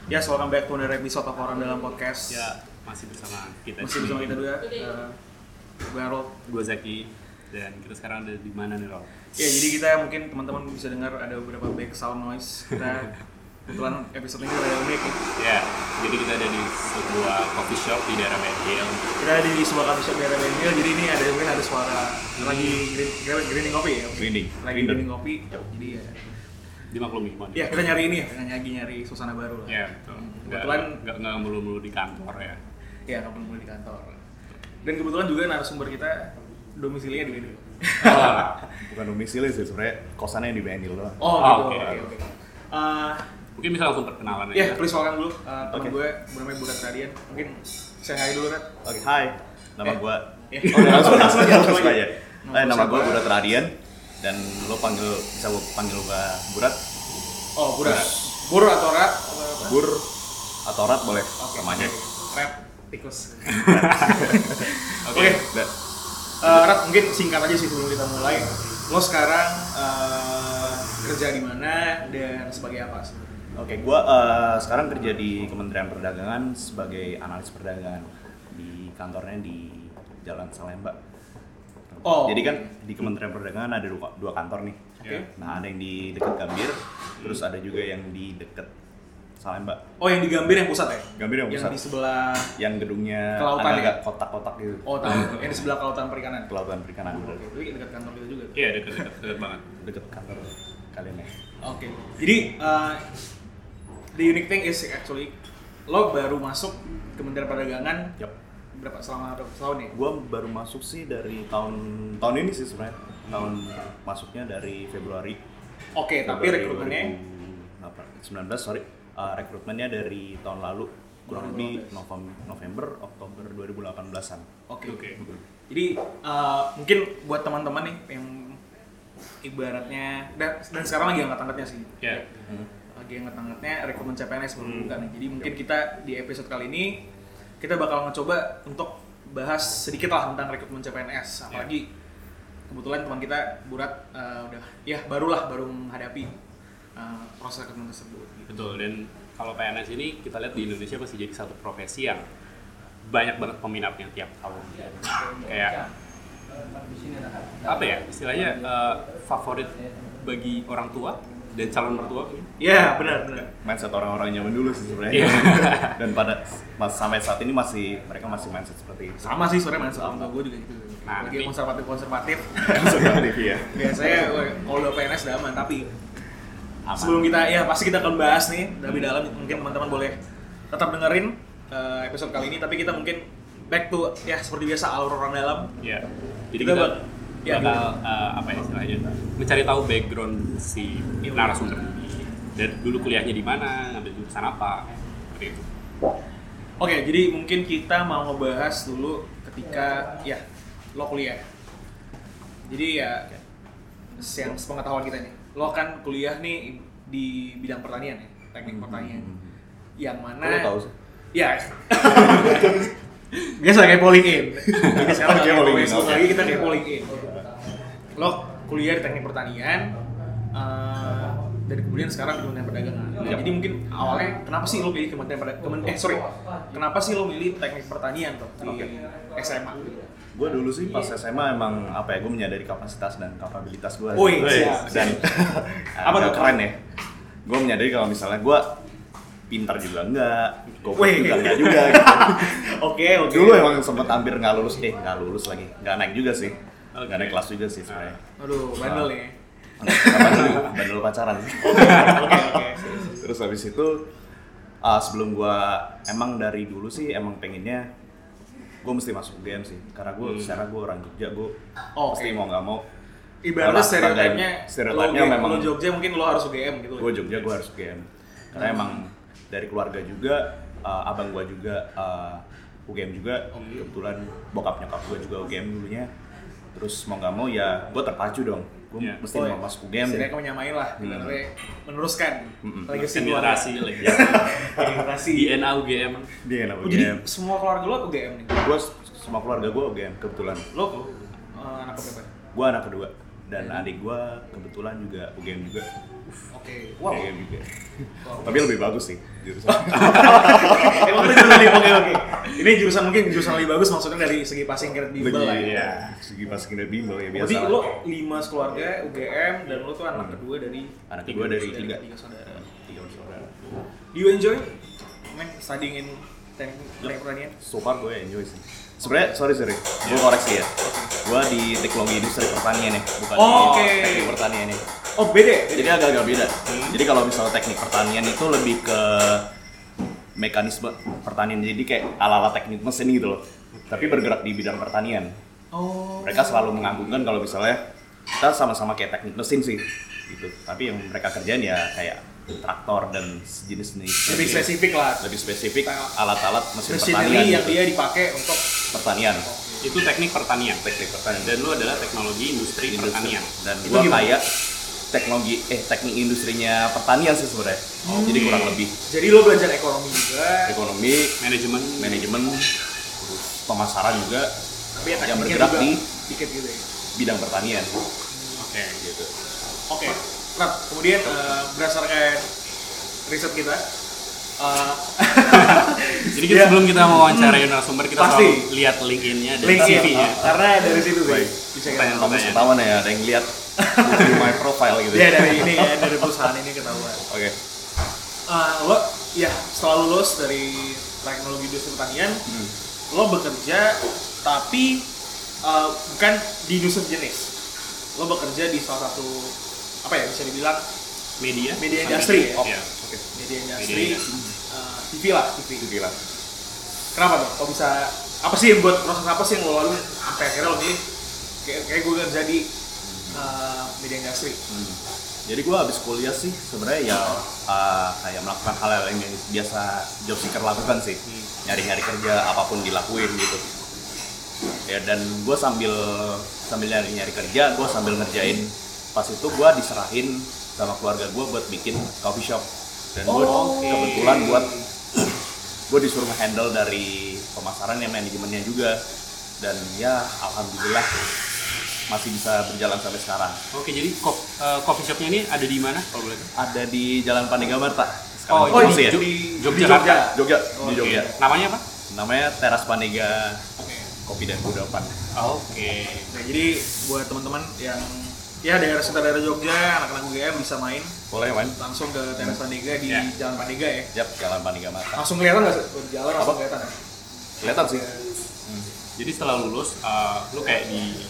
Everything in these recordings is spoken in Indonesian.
Ya, welcome back to another episode of Orang Dalam Podcast. Ya, masih bersama kita. Masih bersama kita dua. Gue Harold. Gue Zaki. Dan kita sekarang ada di mana nih, Rol? Ya, jadi kita mungkin teman-teman bisa dengar ada beberapa background noise. Kita kebetulan episode ini ada unik ya. Ya, jadi kita ada di sebuah coffee shop di daerah Ben Hill. Kita ada di sebuah coffee shop di daerah Ben Hill. Jadi ini ada mungkin ada suara lagi grinding kopi ya. Lagi grinding kopi. Jadi ya. Dimaklumi, mohon. Ya, kita nyari ini ya, lagi nyari suasana baru lah. Ya, betul. Kebetulan nggak melulu di kantor ya. Ya, nggak perlu di kantor. Dan kebetulan juga narasumber kita domisilinya di sini. Bukan domisili sih, sebenarnya kosannya di Ben Hill doang. Oh, gitu. Oke. Mungkin bisa langsung perkenalan aja. Ya, please welcome dulu teman gue bernama Burat Radian. Mungkin saya hai dulu, Rat. Oke, hai. Nama gue. Langsung aja. Nama gue Burat Radian. Dan lo bisa panggil gue Burat. Oh, Burat. Bur atau Rat? Bur atau Rat boleh, sama aja. Rat, tikus. Oke. Rat, mungkin singkat aja sih sebelum kita mulai. Lo sekarang kerja di mana dan sebagai apa? Oke, gue sekarang kerja di Kementerian Perdagangan sebagai analis perdagangan di kantornya di Jalan Salemba. Oh. Jadi kan di Kementerian Perdagangan ada dua kantor nih. Oke. Nah, ada yang di dekat Gambir, terus ada juga yang di dekat Salemba. Oh, yang di Gambir yang pusat ya? Gambir yang pusat. Yang di sebelah Yang gedungnya kelautan agak kotak-kotak gitu. Oh, tahu. Yang di sebelah kelautan perikanan. Kelautan perikanan. Oke, itu dekat kantor kita juga. Iya, dekat banget. Dekat kantor kalian ya. Oke. Jadi the unique thing is actually lo baru masuk Kementerian Perdagangan. Yap. Selama berapa tahun ya? Gua baru masuk sih dari tahun ini sih sebenarnya. Tahun masuknya dari Februari. Oke, tapi rekrutmennya 2019, sorry. Rekrutmennya dari tahun lalu, kurang lebih November, Oktober 2018-an. Oke. Oke. Jadi mungkin buat teman-teman nih yang ibaratnya dan sekarang lagi angkat-angkatnya sih. Ya. Lagi angkat-angkatnya rekrutmen CPNS baru buka nih. Jadi mungkin kita di episode kali ini kita bakal ngecoba untuk bahas sedikit lah tentang rekrutmen CPNS. Apalagi kebetulan teman kita Burat baru menghadapi proses rekrutmen tersebut. Gitu. Betul, dan kalau PNS ini kita lihat di Indonesia masih jadi satu profesi yang banyak banget peminatnya tiap tahun. Kayak apa ya istilahnya favorit bagi orang tua dan calon mertua. Iya, benar. Mindset orang-orang zaman dulu sih sebenarnya. Dan sampai saat ini mereka masih mindset seperti itu. Sama sih sebenarnya mindset orang tua gue juga gitu. Nah, lagi konservatif. Konservatif ya. Biasanya kalau udah PNS udah aman, tapi Aman. sebelum kita pasti kita akan bahas nih lebih dalam, mungkin teman-teman boleh tetap dengerin episode kali ini, tapi kita mungkin back to seperti biasa alur orang dalam. Iya. Jadi Kita kita bakal apa ya istilahnya mencari tahu background si narasumber ini. Dan dulu kuliahnya di mana, ngambil jurusan apa, seperti itu. Oke, jadi mungkin kita mau ngebahas dulu ketika lo kuliah. Jadi yang sepengetahuan kita nih, lo kan kuliah nih di bidang pertanian ya, teknik pertanian. Yang mana? Lo tahu sih? Ya. Biasa kayak polling in. Jadi sekarang kayak polling in. Lagi kita kayak polling in. Lo kuliah di teknik pertanian, dan kemudian sekarang di Kementerian Perdagangan. Jadi mungkin awalnya kenapa sih lo pilih kenapa sih lo milih teknik pertanian tuh di SMA? Gue dulu sih pas SMA emang gue menyadari kapasitas dan kapabilitas gue. Dan apa tuh keren ya? Gue menyadari kalau misalnya gue pintar juga enggak, goblok juga enggak juga gitu. Oke. Dulu emang sempet hampir nggak lulus lagi, nggak naik juga sih, nggak naik kelas juga sih sebenarnya. Aduh, bandel ya. Bandel pacaran. Oke. Terus habis itu sebelum gue emang dari dulu sih emang pengennya gue mesti masuk UGM sih, karena gue secara gue orang Jogja, gue pasti mau nggak mau. Ibaratnya stereotipnya memang lo Jogja mungkin lo harus UGM gitu. Gue Jogja gue harus UGM, karena emang dari keluarga juga, abang gue juga UGM juga, kebetulan bokap nyokap gue juga UGM dulunya. Terus mau nggak mau ya gue terpacu dong, gue mesti mau masuk UGM. Jadi kamu nyamain lah, meneruskan legacy generasi DNA UGM. Jadi semua keluarga lo UGM nih? Gue semua keluarga gue UGM kebetulan. Lo anak berapa? Gue anak kedua. dan adik gue kebetulan juga UGM juga. Oke. Wow. UGM juga. Tapi lebih bagus sih jurusan. Emang itu jurusan oke. Ini jurusan mungkin jurusan lebih bagus maksudnya dari segi passing grade bimbel lah ya. Iya, segi passing grade bimbel ya biasa. Jadi lo 5 sekeluarga UGM dan lo tuh anak kedua dari tiga saudara. Tiga bersaudara. Do you enjoy studying in teknik pertanian? So far gue enjoy sih. Sebenarnya sorry, gue koreksi ya. Gue di teknologi industri pertanian ya, bukan di teknik pertanian ya. Oh beda. Jadi agak-agak beda. Jadi kalau misalnya teknik pertanian itu lebih ke mekanisme pertanian, jadi kayak ala-ala teknik mesin gitu loh. Tapi bergerak di bidang pertanian. Oh. Mereka selalu mengagungkan kalau misalnya kita sama-sama kayak teknik mesin sih, gitu. Tapi yang mereka kerjain ya kayak traktor dan sejenis-jenis. Lebih spesifik lah. Lebih spesifik alat-alat mesin Machinery pertanian yang gitu. dia dipakai untuk Pertanian. Itu teknik pertanian. Teknik pertanian. Dan lu adalah teknologi industri pertanian. Dan Itu gua gimana? kayak teknik industrinya pertanian sih sebenarnya. Jadi kurang lebih Jadi lo belajar ekonomi juga. ekonomi, manajemen, terus pemasaran juga, Tapi ya yang tekniknya bergerak juga di dikit gitu ya. bidang pertanian. Oke. Gitu. Oke. Nah, kemudian berdasarkan riset kita, Jadi kita sebelum kita mewawancarai narasumber kita Pasti. selalu lihat LinkedIn-nya dan LinkedIn, CV-nya. karena dari situ sih Baik. bisa kita Pertanyaan. Kamu ketahuan ya, ada yang lihat di my profile gitu. ya dari ini ya dari perusahaan ini ketahuan. Oke. Lo ya setelah lulus dari teknologi industri pertanian, lo bekerja tapi bukan di industri jenis. Lo bekerja di salah satu apa ya bisa dibilang Media industri ya. Iya. Oke. Media industri, Media. TV lah, TV. Gila. Kenapa tuh? Kok bisa apa sih yang buat proses apa sih yang lo lalui sampai akhirnya lo milih kayak gue kerja di media industri? Jadi gue habis kuliah sih sebenarnya ya kayak melakukan hal-hal yang biasa job seeker lakukan sih, nyari-nyari kerja apapun dilakuin gitu. Ya dan gue sambil nyari kerja, gue sambil ngerjain. Pas itu gue diserahin sama keluarga gue buat bikin coffee shop. Dan gue kebetulan gue disuruh handle dari pemasaran yang manajemennya juga. Dan ya alhamdulillah masih bisa berjalan sampai sekarang. Oke, jadi coffee shop-nya ini ada di mana kalau boleh tahu? Ada di Jalan Pandegamarta. Oh, Promosi ya? di Yogyakarta. Jogja, di Oke. Jogja. Namanya apa? Namanya Teras Panega Kopi dan Kudapan. Oke. Nah, jadi buat teman-teman yang ya daerah sekitar daerah Jogja, anak-anak UGM bisa main Boleh main? langsung ke Teras Pandega di Ya. Jalan Pandega ya. Yap, Jalan Pandegamarta. Langsung kelihatan nggak sih? Di jalan langsung kelihatan ya? Kelihatan sih. Jadi setelah lulus, lu kayak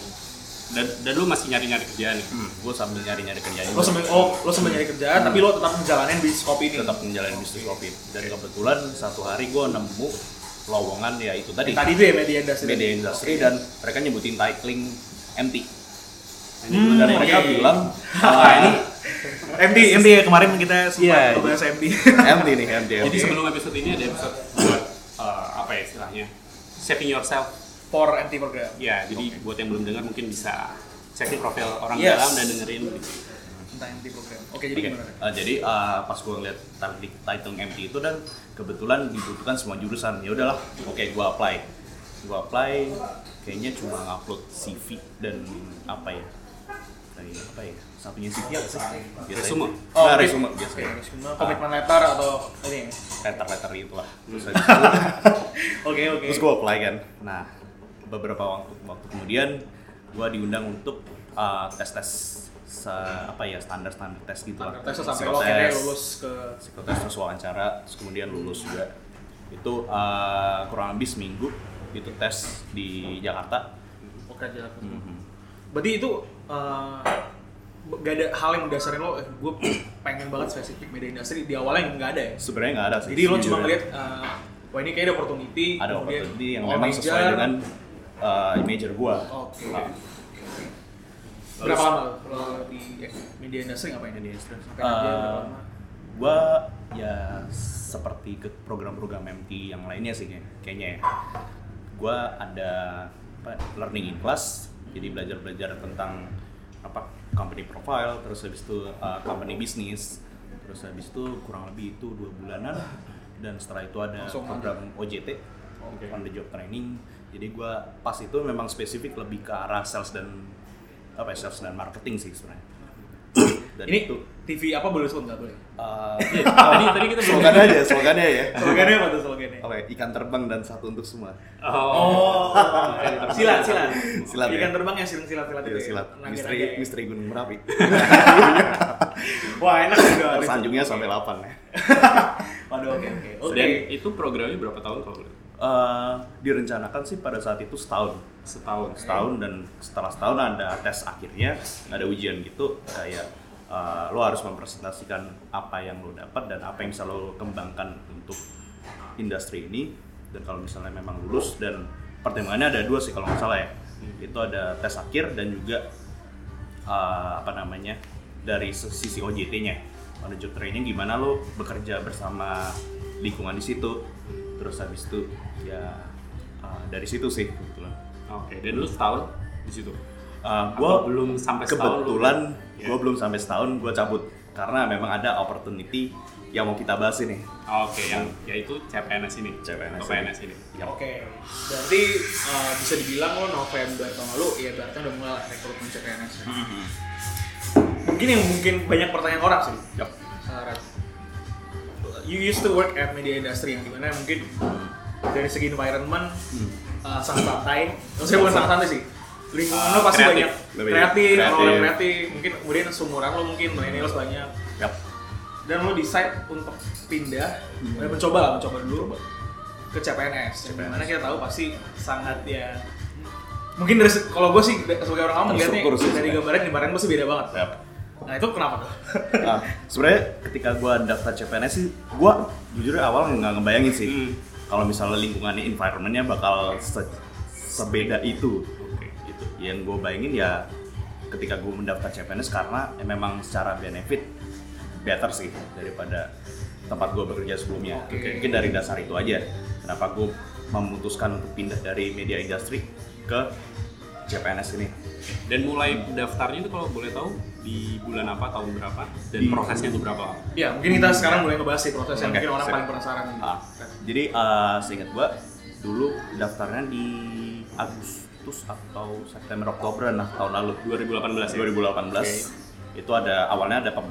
dan lu masih nyari-nyari kerjaan nih. Gue sambil nyari-nyari kerjaan. Lo sambil nyari kerjaan, tapi lo tetap menjalanin bisnis kopi ini. tetap menjalani bisnis kopi. Dan kebetulan satu hari gue nemu lowongan ya itu tadi. Tadi itu ya media industri. Media industri dan mereka nyebutin titling MT. Hmm, Dan mereka oke. bilang ini MD ya kemarin kita sempat Iya. bahas MD. MT nih MT. jadi sebelum episode ini ada episode buat apa ya istilahnya? Shaping yourself. For MT program. Ya, jadi buat yang belum dengar mungkin bisa cek di profil orang Yes. dalam dan dengerin gitu. Tentang MT program. Oke, jadi gimana? Jadi pas gue ngeliat title MT itu dan kebetulan dibutuhkan semua jurusan. Ya udahlah, oke gue apply. Kayaknya cuma ngupload CV dan apa ya? Satunya CV apa sih? Biasanya. Resume. Nah, resume biasanya. Komitmen letter atau ini. Letter itulah. Terus Oke. terus gue apply kan. Nah, beberapa waktu kemudian gue diundang untuk tes standar tes gitu lah. Tes sampai lo akhirnya lulus ke Psikotes terus wawancara, terus kemudian lulus juga. Itu kurang lebih seminggu itu tes di Jakarta. pekerjaan. Berarti itu gak ada hal yang mendasarin lo, gue pengen banget spesifik media industri di awalnya nggak ada ya? Sebenarnya nggak ada sih. Jadi lo cuma sejujurnya. ngeliat, wah ini kayaknya ada opportunity. Ada kemudian opportunity yang oh, memang major. sesuai dengan major gua. Oke. Berapa lama lo di media industri ngapain? Media industri. Sampai kerja berapa lama? Gua ya seperti ke program-program MT yang lainnya sih kayaknya ya. Gua ada learning in class, jadi belajar tentang company profile, terus habis itu company business, terus habis itu kurang lebih itu 2 bulanan, dan setelah itu ada langsung program OJT, on the job training. Jadi gua pas itu memang spesifik lebih ke arah sales dan apa ya, sales dan marketing sih sebenarnya. Dan Ini itu TV apa boleh sebut nggak boleh? Tadi kita belum. slogannya ya. Slogannya apa tuh slogannya? Oke, ikan terbang dan satu untuk semua. Oh, silat. Silat, Ikan ya? terbang yang silat itu. Iya, ya? silat. Naga-naga ya? Misteri Gunung Merapi. Wah, enak juga. Sanjungnya sampai 8 ya. Waduh, oke. Dan itu programnya berapa tahun kalau boleh? Direncanakan sih pada saat itu setahun dan setelah setahun ada tes akhirnya, ada ujian gitu kayak lo harus mempresentasikan apa yang lo dapat dan apa yang bisa lo kembangkan untuk industri ini. Dan kalau misalnya memang lulus, dan pertimbangannya ada 2 sih kalau nggak salah ya, itu ada tes akhir dan juga dari sisi OJT-nya, on the job training, gimana lo bekerja bersama lingkungan di situ. Terus habis itu ya dari situ sih kebetulan. Oke, dan lu setahun di situ? Gue belum sampai setahun? Kebetulan gue belum sampai setahun, gue cabut karena memang ada opportunity yang mau kita bahas ini. Oke, yang yaitu CPNS ini. CPNS ini. Oke, berarti bisa dibilang lo November tahun lalu ya berarti udah mulai rekrutmen CPNS. Mungkin banyak pertanyaan orang sih. Yep. You used to work at media industry yang dimana mungkin dari segi environment sangat santai. Maksudnya bukan sangat santai sih. Lingkungan lo pasti kreatif. banyak kreatif. Mungkin kemudian seumuran lo mungkin millennials banyak. Yep. Dan lo decide untuk pindah, mencoba dulu ke CPNS. Yang dimana kita tahu pasti sangat ya. Mungkin dari kalau gue sih sebagai orang awam melihatnya dari gambaran pasti beda banget. Yep. Nah itu kenapa tuh? Sebenarnya ketika gue daftar CPNS sih, gue jujur awal nggak ngebayangin sih kalau misalnya lingkungannya, environmentnya bakal sebeda itu. Gitu. Yang gue bayangin ya ketika gue mendaftar CPNS karena memang secara benefit better sih daripada tempat gue bekerja sebelumnya. Mungkin dari dasar itu aja kenapa gue memutuskan untuk pindah dari media industri ke CPNS ini. Dan mulai daftarnya itu kalau boleh tahu di bulan apa, tahun berapa, dan prosesnya itu berapa? Ya mungkin kita sekarang mulai ngebahas sih proses yang mungkin orang paling penasaran. Jadi seingat gua dulu daftarnya di Agustus atau September Oktober tahun lalu 2018 ya? 2018. Itu awalnya ada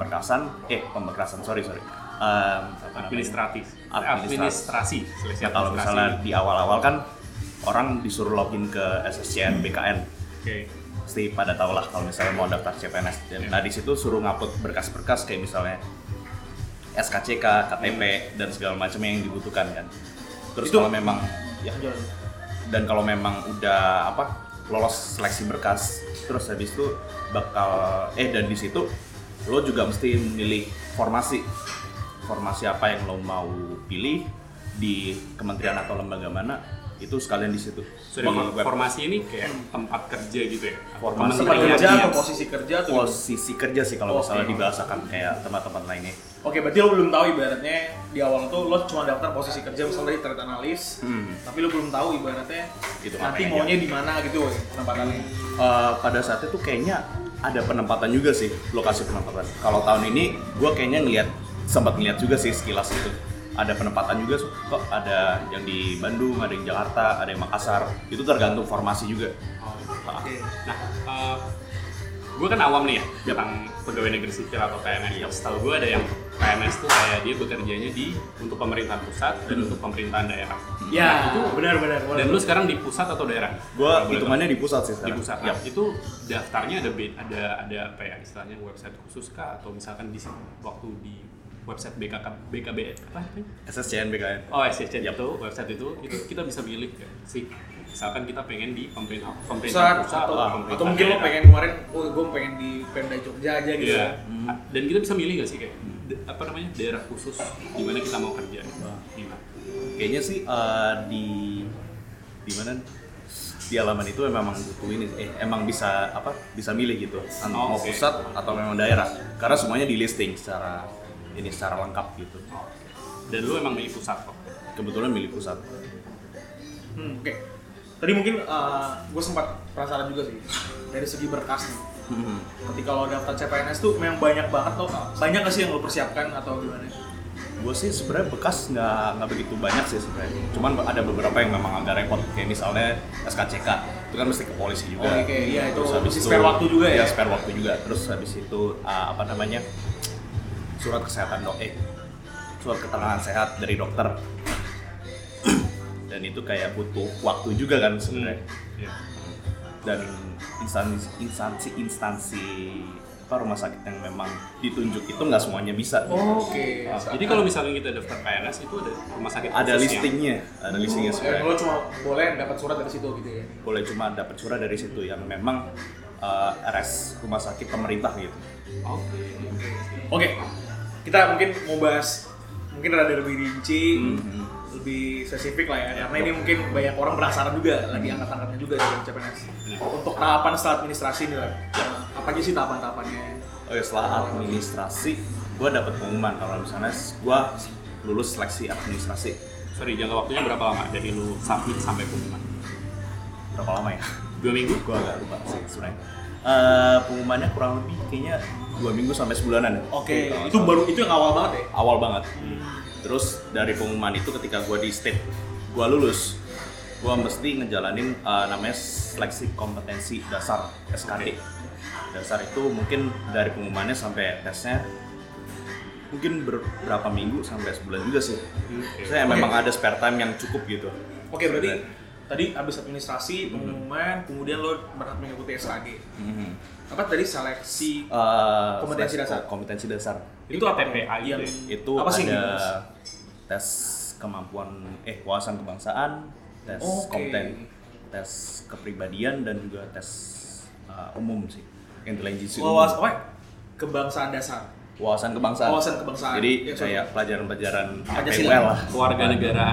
administrasi. Nah, kalau misalnya di awal-awal kan orang disuruh login ke SSCN BKN. Pasti pada tau lah kalau misalnya mau daftar CPNS. Nah di situ suruh ngupload berkas-berkas kayak misalnya SKCK, KTP dan segala macam yang dibutuhkan kan. Terus kalau memang ya, dan kalau memang udah lolos seleksi berkas, terus habis itu dan di situ lo juga mesti memilih formasi apa yang lo mau pilih di kementerian atau lembaga mana, itu sekalian di situ. Formasi ini kayak tempat kerja gitu ya? Formasi tempat kerja atau posisi kerja tuh? Posisi kerja sih kalau misalnya dibahasakan kayak tempat-tempat lainnya. Oke, berarti lo belum tahu ibaratnya di awal tuh lo cuma daftar posisi kerja misalnya dari trade analis, tapi lo belum tahu ibaratnya gitu, nanti maunya di mana gitu penempatannya. Pada saat itu kayaknya ada penempatan juga sih, lokasi penempatan. Kalau tahun ini gue kayaknya sempat ngeliat juga sih sekilas itu. Ada penempatan juga kok, ada yang di Bandung, ada yang Jakarta, ada yang Makassar. Itu tergantung formasi juga. Nah, gue kan awam nih ya tentang pegawai negeri sipil atau PNS. Setahu gue ada yang PNS tuh kayak dia bekerjanya untuk pemerintahan pusat dan untuk pemerintahan daerah. Ya, itu benar. Dan lu sekarang di pusat atau daerah? Gue hitungannya di pusat sih sekarang. Di pusat. Nah, itu daftarnya ada apa ya istilahnya, website khusus kah, atau misalkan di waktu di website BKB apa namanya? SSCN BKN. Oh, SSCN itu website itu kita bisa milih kan sih. Misalkan kita pengen di pemerintahan pusat atau mungkin lo pengen kemarin gue pengen di Pemda Jogja aja gitu. Yeah. Dan kita bisa milih nggak sih kayak daerah khusus di mana kita mau kerja? Kayaknya sih di mana di halaman itu memang butuh ini emang bisa milih gitu mau pusat atau memang daerah, karena semuanya di listing secara lengkap gitu. Dan lu emang milih pusat kok? Kebetulan milih pusat. Oke. Tadi mungkin gue sempat penasaran juga sih dari segi berkas nih. Ketika lo daftar CPNS tuh memang banyak banget tuh, banyak nggak sih yang lo persiapkan atau gimana? Gue sih sebenarnya bekas nggak begitu banyak sih sebenarnya. Cuman ada beberapa yang memang agak repot, kayak misalnya SKCK. Itu kan mesti ke polisi juga. Oke, iya itu Terus habis spare waktu juga ya. Iya, spare waktu juga. Terus habis itu surat kesehatan surat keterangan sehat dari dokter. Dan itu kayak butuh waktu juga kan sebenarnya. Iya. Dan instansi rumah sakit yang memang ditunjuk itu nggak semuanya bisa. Oke. Jadi kalau misalnya kita daftar PNS itu ada rumah sakit Ada khususnya? listingnya sebenarnya. Lo cuma boleh dapat surat dari situ gitu ya. Boleh cuma dapat surat dari situ yang memang RS rumah sakit pemerintah gitu. Oke. Kita mungkin mau bahas mungkin rada lebih rinci, lebih spesifik lah ya. Karena ini mungkin banyak orang penasaran juga, lagi angkat-angkatnya juga dari CPNS. Untuk tahapan setelah administrasi nih lah. Apa aja sih tahapan-tahapannya? Oke, setelah administrasi, gue dapat pengumuman kalau misalnya gue lulus seleksi administrasi. Sorry, jangka waktunya berapa lama dari lu submit sampai pengumuman? Berapa lama ya? 2 minggu? Gue agak lupa sih sebenarnya. Pengumumannya kurang lebih kayaknya 2 minggu sampai sebulanan ya. Oke, itu yang awal banget ya? Awal banget. Terus dari pengumuman itu ketika gue di state, gue lulus, gue mesti ngejalanin namanya seleksi kompetensi dasar SKD. Dasar itu mungkin dari pengumumannya sampai tesnya mungkin berapa minggu sampai sebulan juga sih. Saya memang ada spare time yang cukup gitu. Oke, berarti tadi habis administrasi, pengumuman, kemudian lo berhak mengikuti SKD. Apa tadi seleksi kompetensi dasar? Kompetensi dasar. Itu apa? TPA Yang Itu apa sih ada Mas? tes kemampuan wawasan kebangsaan, tes tes kepribadian dan juga tes umum sih. Intelijensi umum. Kebangsaan dasar. Wawasan kebangsaan. Jadi Ya, kayak pelajaran-pelajaran Pancasila. PUL lah. Kewarganegaraan.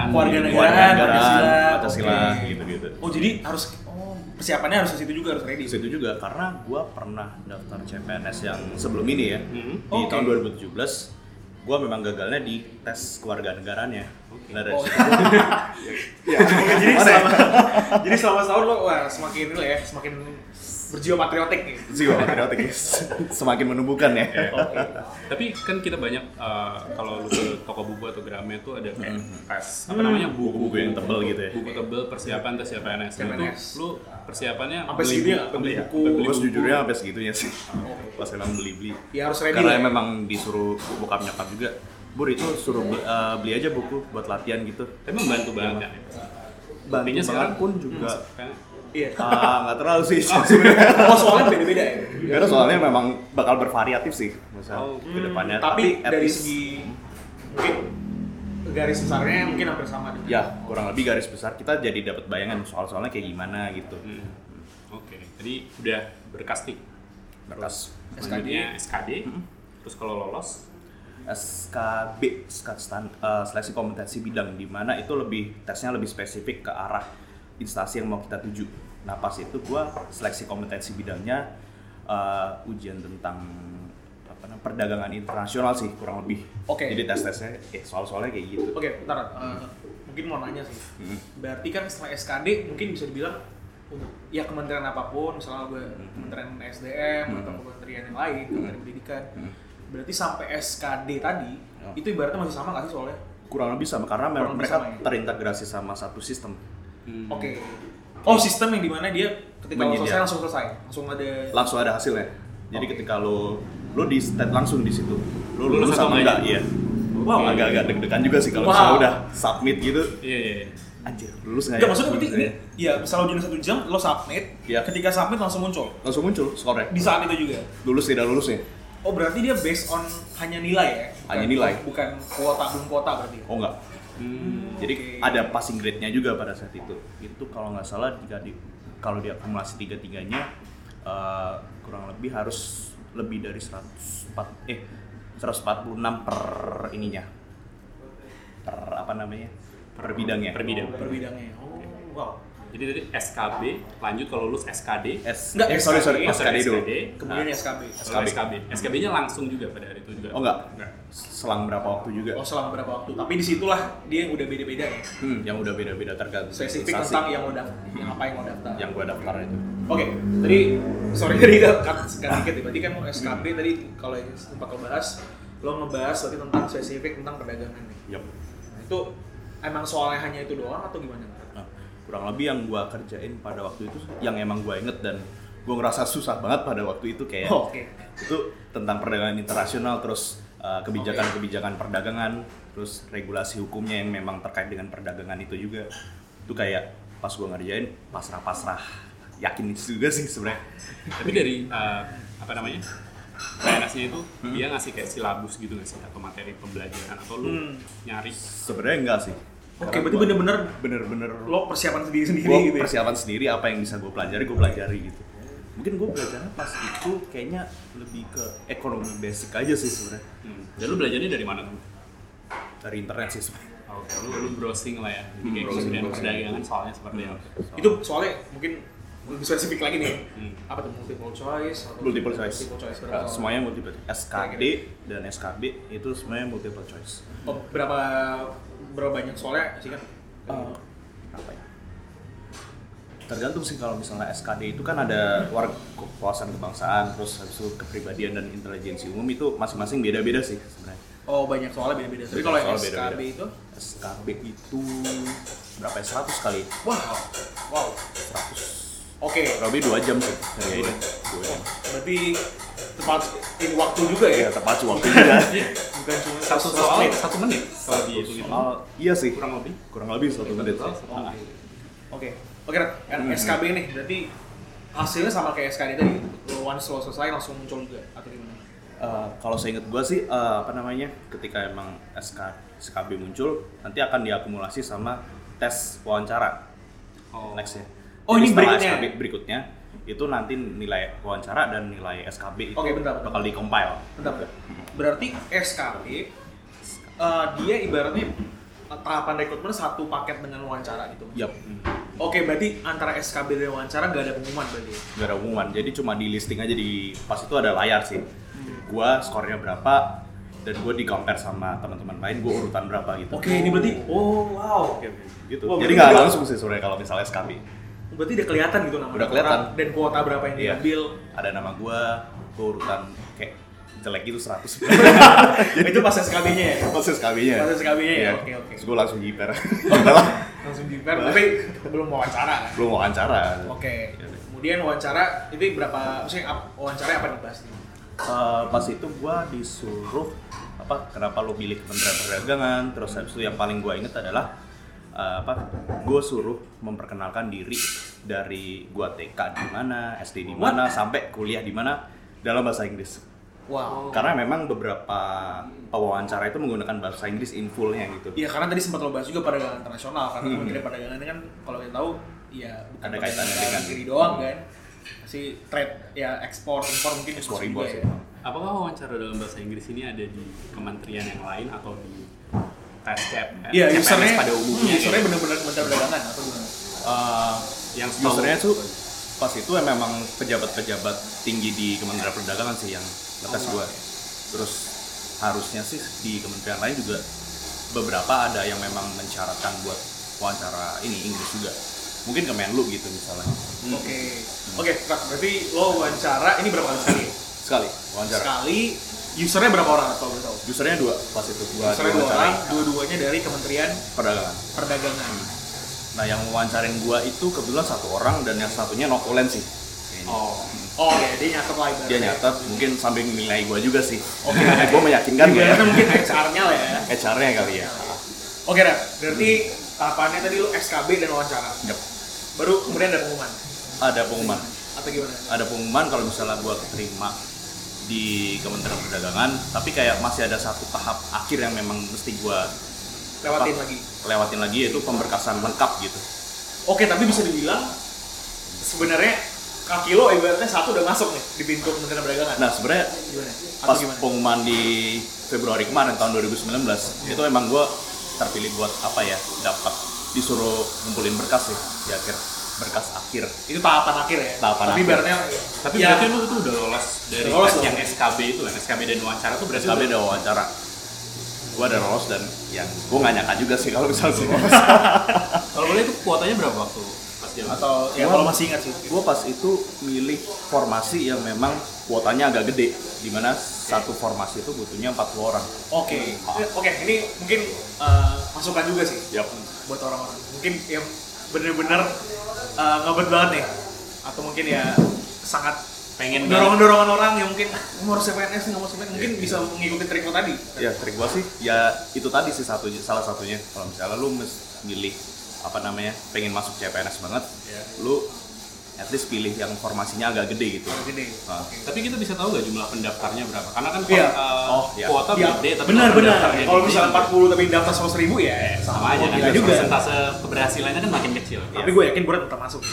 Pancasila Oke. gitu-gitu. Oh, jadi harus persiapannya harus ke situ juga, harus ready. Di situ juga karena gue pernah daftar CPNS yang sebelum ini ya. Di Oke. tahun 2017 gue memang gagalnya di tes kewarganegaraannya. Nah, dari situ Jadi selama setahun lo semakin ini lah ya, semakin berjiwa patriotik nih. jiwa patriotik semakin menumbuhkan ya. Tapi kan kita banyak kalau lu ke toko buku atau Gramet tuh ada kayak tes namanya Buku-buku yang tebel gitu ya. buku tebel persiapan tes CPNS. Itu lu persiapannya Sampai beli segitu ya, beli beli buku. Gue sejujurnya sampai segitunya sih. Pas emang beli-beli. Ya harus ready Karena lah ya. memang disuruh bokap nyokap juga. Bur itu suruh beli aja buku buat latihan gitu. Tapi membantu banget kan. Bantunya sekarang pun juga Iya. nggak terlalu sih. Oh, soalnya beda-beda ya. Karena soalnya memang bakal bervariatif sih masa ke depannya. Tapi at dari least- segi mungkin garis besarnya mungkin hampir sama dengan. ya kurang lebih garis besar kita jadi dapat bayangan soal-soalnya kayak gimana gitu. Oke, jadi udah berkas nih. Berkas Selanjutnya SKD. Terus kalau lolos SKB, seleksi kompetensi bidang, di mana itu tesnya lebih spesifik ke arah instansi yang mau kita tuju. Nah pas itu gua seleksi kompetensi bidangnya ujian tentang perdagangan internasional sih kurang lebih. Oke. Jadi tes-tesnya soal-soalnya kayak gitu. Oke, bentar. Mungkin mau nanya sih. Berarti kan setelah SKD mungkin bisa dibilang ya kementerian apapun, misalnya gue kementerian SDM atau kementerian yang lain, kementerian pendidikan. Berarti sampai SKD tadi itu ibaratnya masih sama nggak sih soalnya? Kurang lebih sama karena Kurang lebih mereka sama ya? terintegrasi sama satu sistem. Oke. Oh, sistem yang dimana dia ketika lo selesai langsung ada hasilnya. Jadi ketika lo di state langsung di situ, lo Lulus lulus atau sama enggak? enggak? Iya. Wow. Agak-agak deg-degan juga sih kalau Wow. misalnya udah submit gitu. iya. Anjir, lulus nggak Enggak, ya? maksudnya berarti Lulus ini nggak ya? ya misalnya ujian 1 jam lo submit, Iya. ketika submit langsung muncul Langsung muncul skornya. di saat itu juga. Lulus tidak lulusnya? Oh, berarti dia based on hanya nilai ya? Hanya nilai. Bukan belum kuota berarti. Oh enggak. Jadi Oke. ada passing grade-nya juga pada saat itu. Itu kalau nggak salah kalau diakumulasi tiga-tiganya kurang lebih harus lebih dari 146 per ininya. Per bidangnya. Per bidang. Per bidangnya. Oh, wow. Jadi tadi SKB, lanjut kalau lulus SKD. Enggak, sorry, Oh, SKD dulu. Kemudian SKB. Kalau SKB. SKB-nya langsung juga pada hari itu juga. Oh enggak. Selang berapa waktu juga. Oh, selama berapa waktu? Tapi disitulah dia yang udah beda-beda ya. Yang udah beda-beda tergantung Spesifik instansi tentang yang apa yang mau daftar. yang gua daftar itu. Oke, tadi tadi cut dikit ya. Berarti kan SKB tadi kalau yang sempat lo bahas, lo ngebahas berarti tentang spesifik tentang perdagangan nih. Yup. Nah, itu emang soalnya hanya itu doang atau gimana? kurang lebih yang gue kerjain pada waktu itu yang emang gue inget dan gue ngerasa susah banget pada waktu itu kayak itu tentang perdagangan internasional, terus kebijakan-kebijakan perdagangan, terus regulasi hukumnya yang memang terkait dengan perdagangan itu juga. Itu kayak pas gue ngerjain pasrah-pasrah, yakin juga sih sebenarnya. Tapi dari PNS-nya itu dia ngasih kayak silabus gitu nggak sih, atau materi pembelajaran, atau lu nyari? Sebenarnya enggak sih. Oke, berarti bener-bener lo persiapan sendiri Gue gitu ya? persiapan sendiri, apa yang bisa gue pelajari gitu. Mungkin gue belajarnya pas itu kayaknya lebih ke ekonomi basic aja sih sebenarnya. Dan lu belajarnya dari mana tuh? Dari internet sih sebenarnya. Oke, lu browsing lah ya. Jadi kayak kemudian perdagangan soalnya seperti apa? Itu soalnya mungkin lebih spesifik lagi nih. Apa tuh, multiple choice? Multiple choice. Berapa? Semuanya multiple. SKD dan SKB itu semuanya multiple choice. Oh, berapa banyak soalnya sih kan? Apa ya? Tergantung sih, kalau misalnya SKD itu kan ada wawasan kebangsaan, terus habis itu kepribadian dan intelijensi umum, itu masing-masing beda-beda sih sebenarnya. Oh, banyak soalnya beda-beda. Tapi kalau yang SKB itu? SKB itu berapa ya? 100 kali. Wow. 100. Oke. Lebih 2 jam sih hari ini. 2 jam. Berarti tepat ini waktu juga ya? Iya, tepat waktu juga. Bukan cuma Satu soal 1 menit kalau dihitung. Iya sih. Kurang Kurang lebih lebih 1 menit. Oke, kan SKB nih, berarti hasilnya sama kayak SKD tadi. Once lo selesai langsung muncul juga atau gimana? Kalau saya ingat gue sih, ketika emang SKB muncul, nanti akan diakumulasi sama tes wawancara. Next ya. Ini berikutnya itu nanti nilai wawancara dan nilai SKB itu bentar. bakal di-compile. Bentar. Berarti SKB dia ibaratnya tahapan rekrutmen satu paket dengan wawancara gitu. Yap. Oke, berarti antara SKB dan wawancara gak ada pengumuman berarti? Gak ada pengumuman, jadi cuma di listing aja pas itu ada layar sih. Gua skornya berapa dan gue di compare sama teman-teman lain, gue urutan berapa gitu. Oke, ini berarti wow. Gitu. Wow, jadi nggak langsung sih sebenarnya kalau misalnya SKB. Berarti udah kelihatan gitu namanya. Udah kelihatan. Dan kuota berapa yang diambil. Ada nama gue urutan kayak jelek gitu 100. Itu pas SKB-nya ya? Pas SKB-nya. Pas SKB-nya ya? Iya. Oke. Terus gue langsung jiper. Langsung jiper, tapi belum wawancara kan? Belum wawancara. Oke. Kemudian wawancara, itu berapa, maksudnya wawancara apa dibahas nih? Pas itu gue disuruh kenapa lo pilih Kementerian Perdagangan, terus habis itu yang paling gue inget adalah gue suruh memperkenalkan diri dari gue TK di mana, SD di mana, sampai kuliah di mana dalam bahasa Inggris. Wow. Karena memang beberapa wawancara itu menggunakan bahasa Inggris in full-nya gitu. Iya, karena tadi sempat lo bahas juga perdagangan internasional, karena Kementerian Perdagangan ini kan kalau kita tahu ya bukan ada kaitannya dengan diri doang kan. Masih trade ya ekspor impor mungkin ekspor juga impor ya. Apakah wawancara dalam bahasa Inggris ini ada di kementerian yang lain atau di TESCAP? Iya, usernya pada umumnya. Usernya benar-benar Kementerian Perdagangan atau gimana? Yang usernya tuh pas itu memang pejabat-pejabat tinggi di Kementerian Perdagangan sih yang ngetes gue. Terus harusnya sih di kementerian lain juga beberapa ada yang memang mensyaratkan buat wawancara ini Inggris juga. Mungkin ke Menlu gitu misalnya. Oke, berarti lo wawancara ini berapa kali sekali? Sekali wawancara. Sekali. Usernya berapa orang atau berapa? Usernya 2 pas itu. Usernya 2 orang, dua-duanya dari Kementerian Perdagangan. Nah yang wawancarin gua itu kebetulan 1 orang dan yang satunya notulen sih. Ya, dia nyatet lah ibaratnya. Dia nyatet, mungkin sambil nilai gua juga sih. Gua meyakinkan ya. Mungkin HR-nya lah ya. HR-nya kali ya. Oke, berarti tahapannya tadi lu SKB dan wawancara. Yep. Baru kemudian ada pengumuman. Ada pengumuman. Atau gimana? Ada pengumuman kalau misalnya gua keterima di Kementerian Perdagangan, tapi kayak masih ada satu tahap akhir yang memang mesti gua lewatin lagi yaitu pemberkasan lengkap gitu. Oke, tapi bisa dibilang sebenarnya kaki lo ibaratnya satu udah masuk nih di pintu Kementerian Perdagangan. Nah sebenarnya pas pengumuman di Februari kemarin tahun 2019 itu emang gue terpilih buat dapat disuruh ngumpulin berkas sih di akhir berkas akhir. Itu tahapan akhir ya. Tapi ibaratnya berarti lu itu udah lolos dari yang SKB itu kan, SKB dan wawancara tuh berarti SKB dan wawancara. Gue ada lolos dan yang gue nggak nyangka juga sih kalau misalnya lolos. Kalau boleh itu kuotanya berapa waktu pas dia? Atau ya kalau masih ingat sih. Gue pas itu milih formasi yang memang kuotanya agak gede, di mana satu formasi itu butuhnya 40 orang. Oke, ini mungkin masukan juga sih. Yap. Buat orang-orang. Mungkin yang bener-bener ngebet banget nih, atau mungkin ya sangat pengen dorongan orang yang mungkin mau harus CPNS nggak mau CPNS mungkin bisa mengikuti trik lo tadi. Ya trik gua sih ya itu tadi sih salah satunya. Kalau misalnya lu milih pengen masuk CPNS banget, lu at least pilih yang formasinya agak gede gitu. Gede. Tapi kita bisa tahu nggak jumlah pendaftarnya berapa? Karena kan kuota ya. gede, tapi benar. Kalau Kalau misalnya 40 tapi daftar 100.000 ya sama aja kan. juga. Persentase keberhasilannya kan makin kecil. Tapi gue yakin Burat tetap masuk.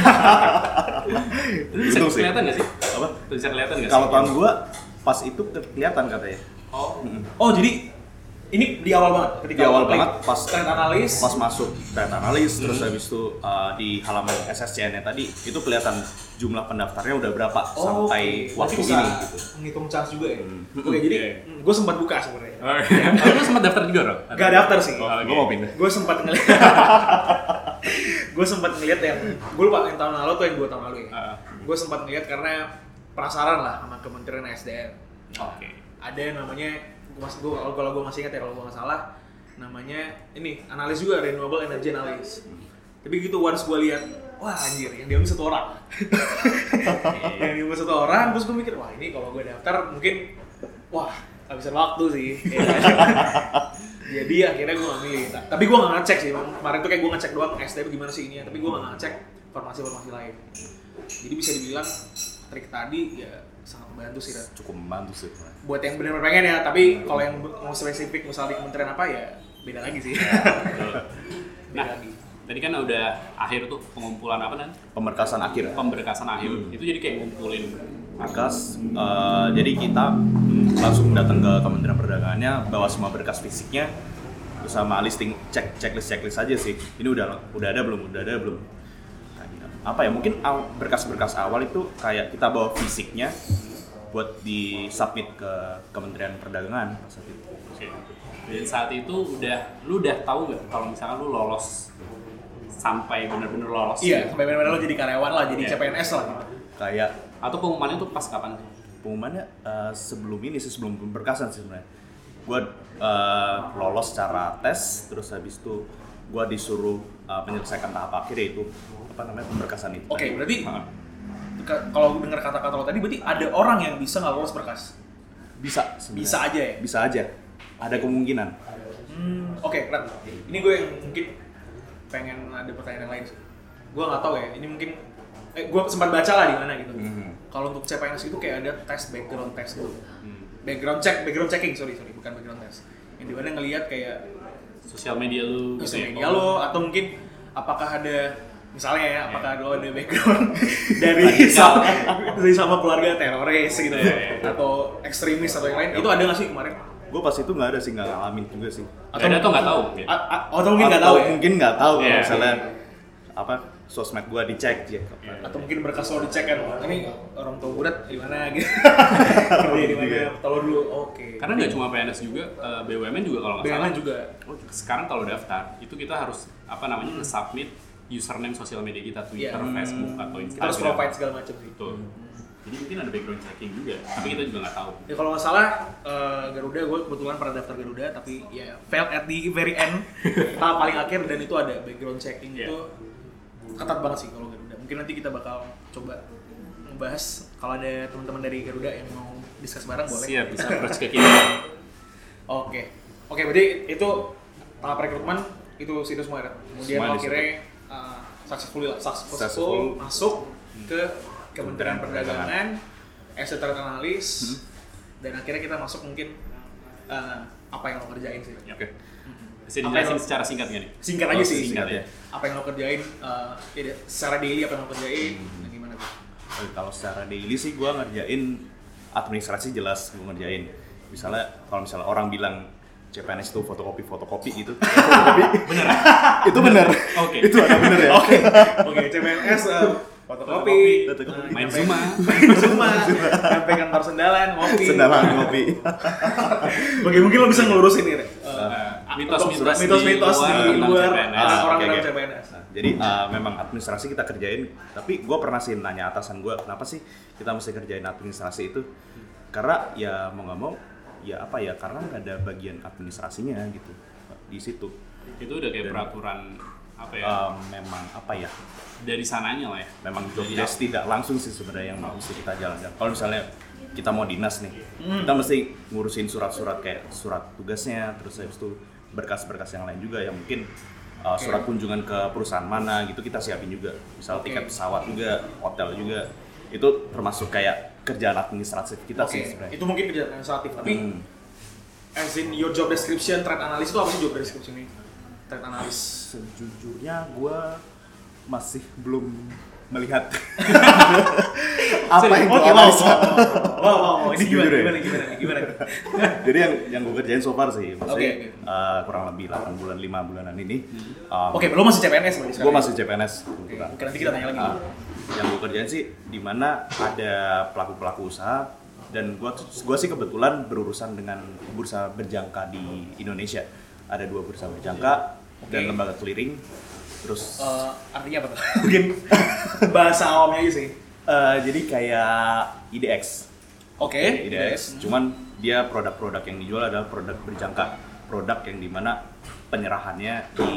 Itu bisa kelihatan nggak sih? Apa? Bisa kelihatan nggak sih? Kalau tahun gua pas itu kelihatan katanya. Oh jadi ini di awal banget ketika Di awal banget pas trend analis pas masuk trend analis terus habis itu di halaman SSCN-nya tadi itu kelihatan jumlah pendaftarnya udah berapa sampai waktu bisa ini gitu. menghitung chance juga ya. Oke, jadi gue sempat buka sebenarnya. Kalau lu sempat daftar juga, Ro? Gak daftar sih. Gua mau pindah. Gue sempat ngeliat yang gue lupa yang tahun lalu atau yang 2 tahun lalu ya. Gue sempat ngeliat karena penasaran lah sama Kementerian SDM. Oke. Ada yang namanya kalau gue masih ingat ya, kalau gue nggak salah namanya ini analis juga, renewable energy analysis. Tapi gitu once gue lihat, wah anjir yang diambil 1 orang. Yang diambil 1 orang, terus gue mikir wah ini kalau gue daftar mungkin wah habisan waktu sih. Jadi akhirnya gue nggak milih. Tapi gue nggak ngecek sih. Kemarin tuh kayak gue ngecek doang SDM gimana sih ini, tapi gue nggak ngecek informasi lain. Jadi bisa dibilang trik tadi ya sangat membantu sih. Cukup membantu sih. Buat yang benar-benar pengen ya, tapi kalau yang mau spesifik misalnya di kementerian apa ya beda lagi sih. Tadi kan udah akhir tuh pengumpulan apa nan? Pemberkasan akhir. Pemberkasan akhir. Itu jadi kayak ngumpulin berkas. Jadi kita langsung datang ke Kementerian Perdagangannya, bawa semua berkas fisiknya, terus sama listing checklist aja sih. Ini udah ada belum? Apa ya, mungkin berkas-berkas awal itu kayak kita bawa fisiknya buat disubmit ke Kementerian Perdagangan saat itu. Oke. Dan saat itu lu udah tahu nggak kalau misalkan lu lolos sampai benar-benar lolos? Iya, sampai benar-benar lo jadi karyawan lah, jadi CPNS lah gitu. Kayak atau pengumumannya tuh pas kapan sih? Pengumumannya sebelum pemberkasan sih sebenarnya. Gue lolos secara tes, terus habis itu gue disuruh menyelesaikan tahap akhir, yaitu pemberkasan itu. Oke, berarti kalau dengar kata-kata lo tadi berarti ada orang yang bisa nggak lolos berkas? Bisa sebenarnya. Bisa aja ya? Bisa aja. Ada kemungkinan. Oke, Rat. Ini gue yang mungkin pengen ada pertanyaan lain sih. Gue nggak tahu ya. Ini mungkin gue sempat baca lah di mana gitu. Kalau untuk CPNS itu kayak ada tes background test gitu. Background checking, sorry, bukan background test. Yang dimana ngelihat kayak sosial media lu, lo, atau mungkin apakah ada misalnya ya, apakah lo ada background dari sama keluarga teroris gitu atau ekstremis atau yang lain, itu ada nggak sih kemarin? Gue pas itu nggak ada sih, nggak ngalamin juga sih. Atau nggak tahu? Atau mungkin nggak tahu ya? Mungkin nggak tahu kalau misalnya sosmed gue dicek ya. Atau mungkin berkas lo dicek kan, ini orang tua Burat di mana gitu. Di mana? Tahu dulu. Oke. Karena nggak cuma PNS juga, BUMN juga kalau nggak salah. BUMN juga. Sekarang kalau daftar itu kita harus nge-submit username sosial media kita, Twitter, Facebook atau Instagram. Kita harus provide segala macam sih. Betul. Jadi mungkin ada background checking juga, tapi kita juga nggak tahu. Ya kalau nggak salah Garuda, gue kebetulan pernah daftar Garuda, tapi ya failed at the very end, tahap paling akhir, dan itu ada background checking itu ketat banget sih kalau Garuda. Mungkin nanti kita bakal coba ngebahas kalau ada teman-teman dari Garuda yang mau discuss bareng boleh. Siap, bisa approach ke kita. Oke, berarti itu tahap rekrutmen itu situ semua ya. Kemudian akhirnya successful masuk ke Kementerian Perdagangan, as a trade analyst, dan akhirnya kita masuk mungkin apa yang lo kerjain sih. Oke. Bisa dijelasin secara singkat nggak nih? Singkat aja sih. Singkat ya. Apa yang lo kerjain, secara daily apa yang lo kerjain, dan gimana tuh? Kalau secara daily sih gue ngerjain administrasi, jelas gue ngerjain. Misalnya kalau orang bilang CPNS itu fotokopi gitu. Bener? Itu bener. Oke. Itu ada bener ya. Oke, CPNS fotokopi, main Zuma, sampai kantor sendalan, ngopi. Oke, mungkin lo bisa ngelurusin ini, mitos-mitos di luar orang dalam okay. CPNS. Jadi memang administrasi kita kerjain, tapi gue pernah sih nanya atasan gue, kenapa sih kita mesti kerjain administrasi itu? Karena ya mau nggak mau, karena nggak ada bagian administrasinya gitu di situ. Itu udah kayak peraturan apa ya? Memang apa ya? Dari sananya lah ya. Memang job desk tidak langsung sih sebenarnya yang mesti kita jalankan. Kalau misalnya kita mau dinas nih, kita mesti ngurusin surat-surat kayak surat tugasnya, terus habis itu berkas-berkas yang lain juga yang mungkin surat kunjungan ke perusahaan mana gitu kita siapin juga. Misal tiket pesawat juga, hotel juga. Itu termasuk kayak kerjaan administratif kita sih sebenarnya. Itu mungkin kerjaan administratif, tapi as in your job description, trade analyst itu apa sih job description ini? Trade analyst. Sejujurnya gue masih belum melihat apa yang gue analisa. Wow, ini gimana? Jadi yang gue kerjain so far sih, maksudnya kurang lebih 8 bulan, 5 bulanan ini. Lo masih CPNS berarti sekarang? Gue masih CPNS. Oke, nanti kita tanya lagi. Yang gue kerjain sih, dimana ada pelaku-pelaku usaha, dan gue sih kebetulan berurusan dengan bursa berjangka di Indonesia. Ada 2 bursa berjangka dan lembaga clearing. Terus artinya apa tuh? Mungkin bahasa awamnya aja sih. Jadi kayak IDX. Oke. IDX. Cuman dia produk-produk yang dijual adalah produk berjangka. Produk yang dimana penyerahannya di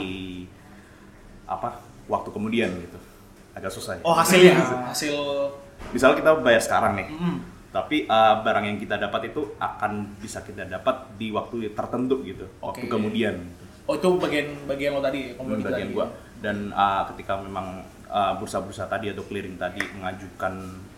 waktu kemudian gitu. Agak susah ya. Oh, hasilnya. Hasil. Misalnya kita bayar sekarang nih. Tapi barang yang kita dapat itu akan bisa kita dapat di waktu tertentu gitu. Waktu kemudian. Oh, itu bagian lo tadi, bagian gua. Dan ketika memang bursa-bursa tadi atau clearing tadi mengajukan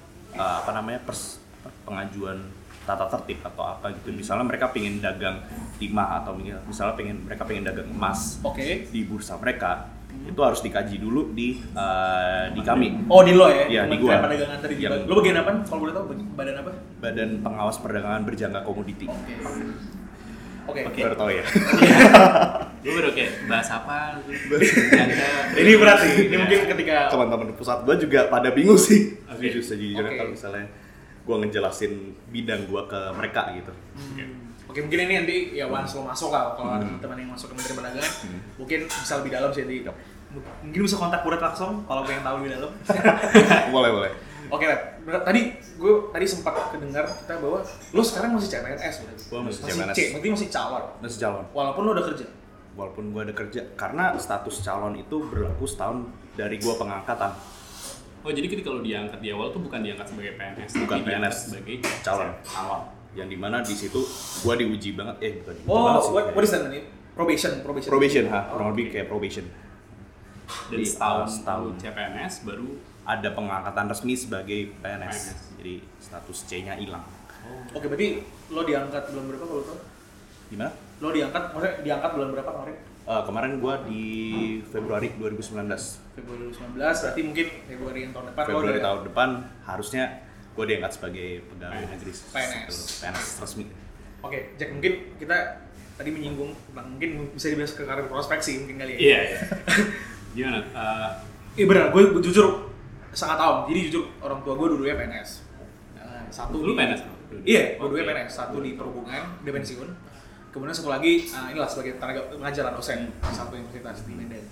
pengajuan tata tertib atau apa gitu. Misalnya mereka pengen dagang timah atau misalnya mereka pengen dagang emas di bursa mereka, itu harus dikaji dulu di kami. Oh, di lo ya? Iya, di gua. Perdagangan tadi. Lo bagian apa? Kalau boleh tahu badan apa? Badan Pengawas Perdagangan Berjangka Komoditi. Oke. Baru tahu ya. Gue baru kayak bahas apa Ini berat sih. Ini mungkin ketika teman-teman pusat gue juga pada bingung sih. Sejujurnya kalau misalnya gue ngejelasin bidang gue ke mereka gitu. Oke, mungkin ini nanti ya once lo masuk lah, kalau ada teman yang masuk ke Kementerian Perdagangan, mungkin bisa lebih dalam sih nanti. Mungkin bisa kontak Buret langsung kalau pengen tahu lebih dalam. Boleh. Oke, tadi sempat kedengar kita bahwa lo sekarang masih CPNS berarti. Gue masih CPNS. Berarti masih calon. Masih calon. Walaupun lo udah kerja. Walaupun gue ada kerja, karena status calon itu berlaku setahun dari gue pengangkatan. Oh, jadi ketika lo diangkat di awal tuh bukan diangkat sebagai PNS, bukan tapi PNS, sebagai calon awal. Yang dimana di situ gue diuji banget, bukan diuji banget sih. what is that name? Probation, kurang lebih kayak probation. Dan setahun CPNS baru ada pengangkatan resmi sebagai PNS. Jadi status C-nya hilang. Oke, berarti lo diangkat bulan berapa kalau tau? Gimana? Lo diangkat bulan berapa kemarin? Kemarin gue di Februari 2019. Februari 2019, berarti mungkin Februari tahun depan. Februari tahun depan harusnya gue diangkat sebagai pegawai negeri PNS resmi. Oke, Jack, mungkin kita tadi menyinggung tentang mungkin bisa dibahas ke karir prospek sih mungkin kali ya. Iya. Gimana? Benar, gue jujur sangat awam. Jadi jujur orang tua gue dulunya PNS. Satu dulu PNS? Iya, dulunya PNS. Satu di perhubungan, dia pensiun. Kemudian satu lagi, inilah sebagai tenaga pengajar dosen satu universitas di Medan.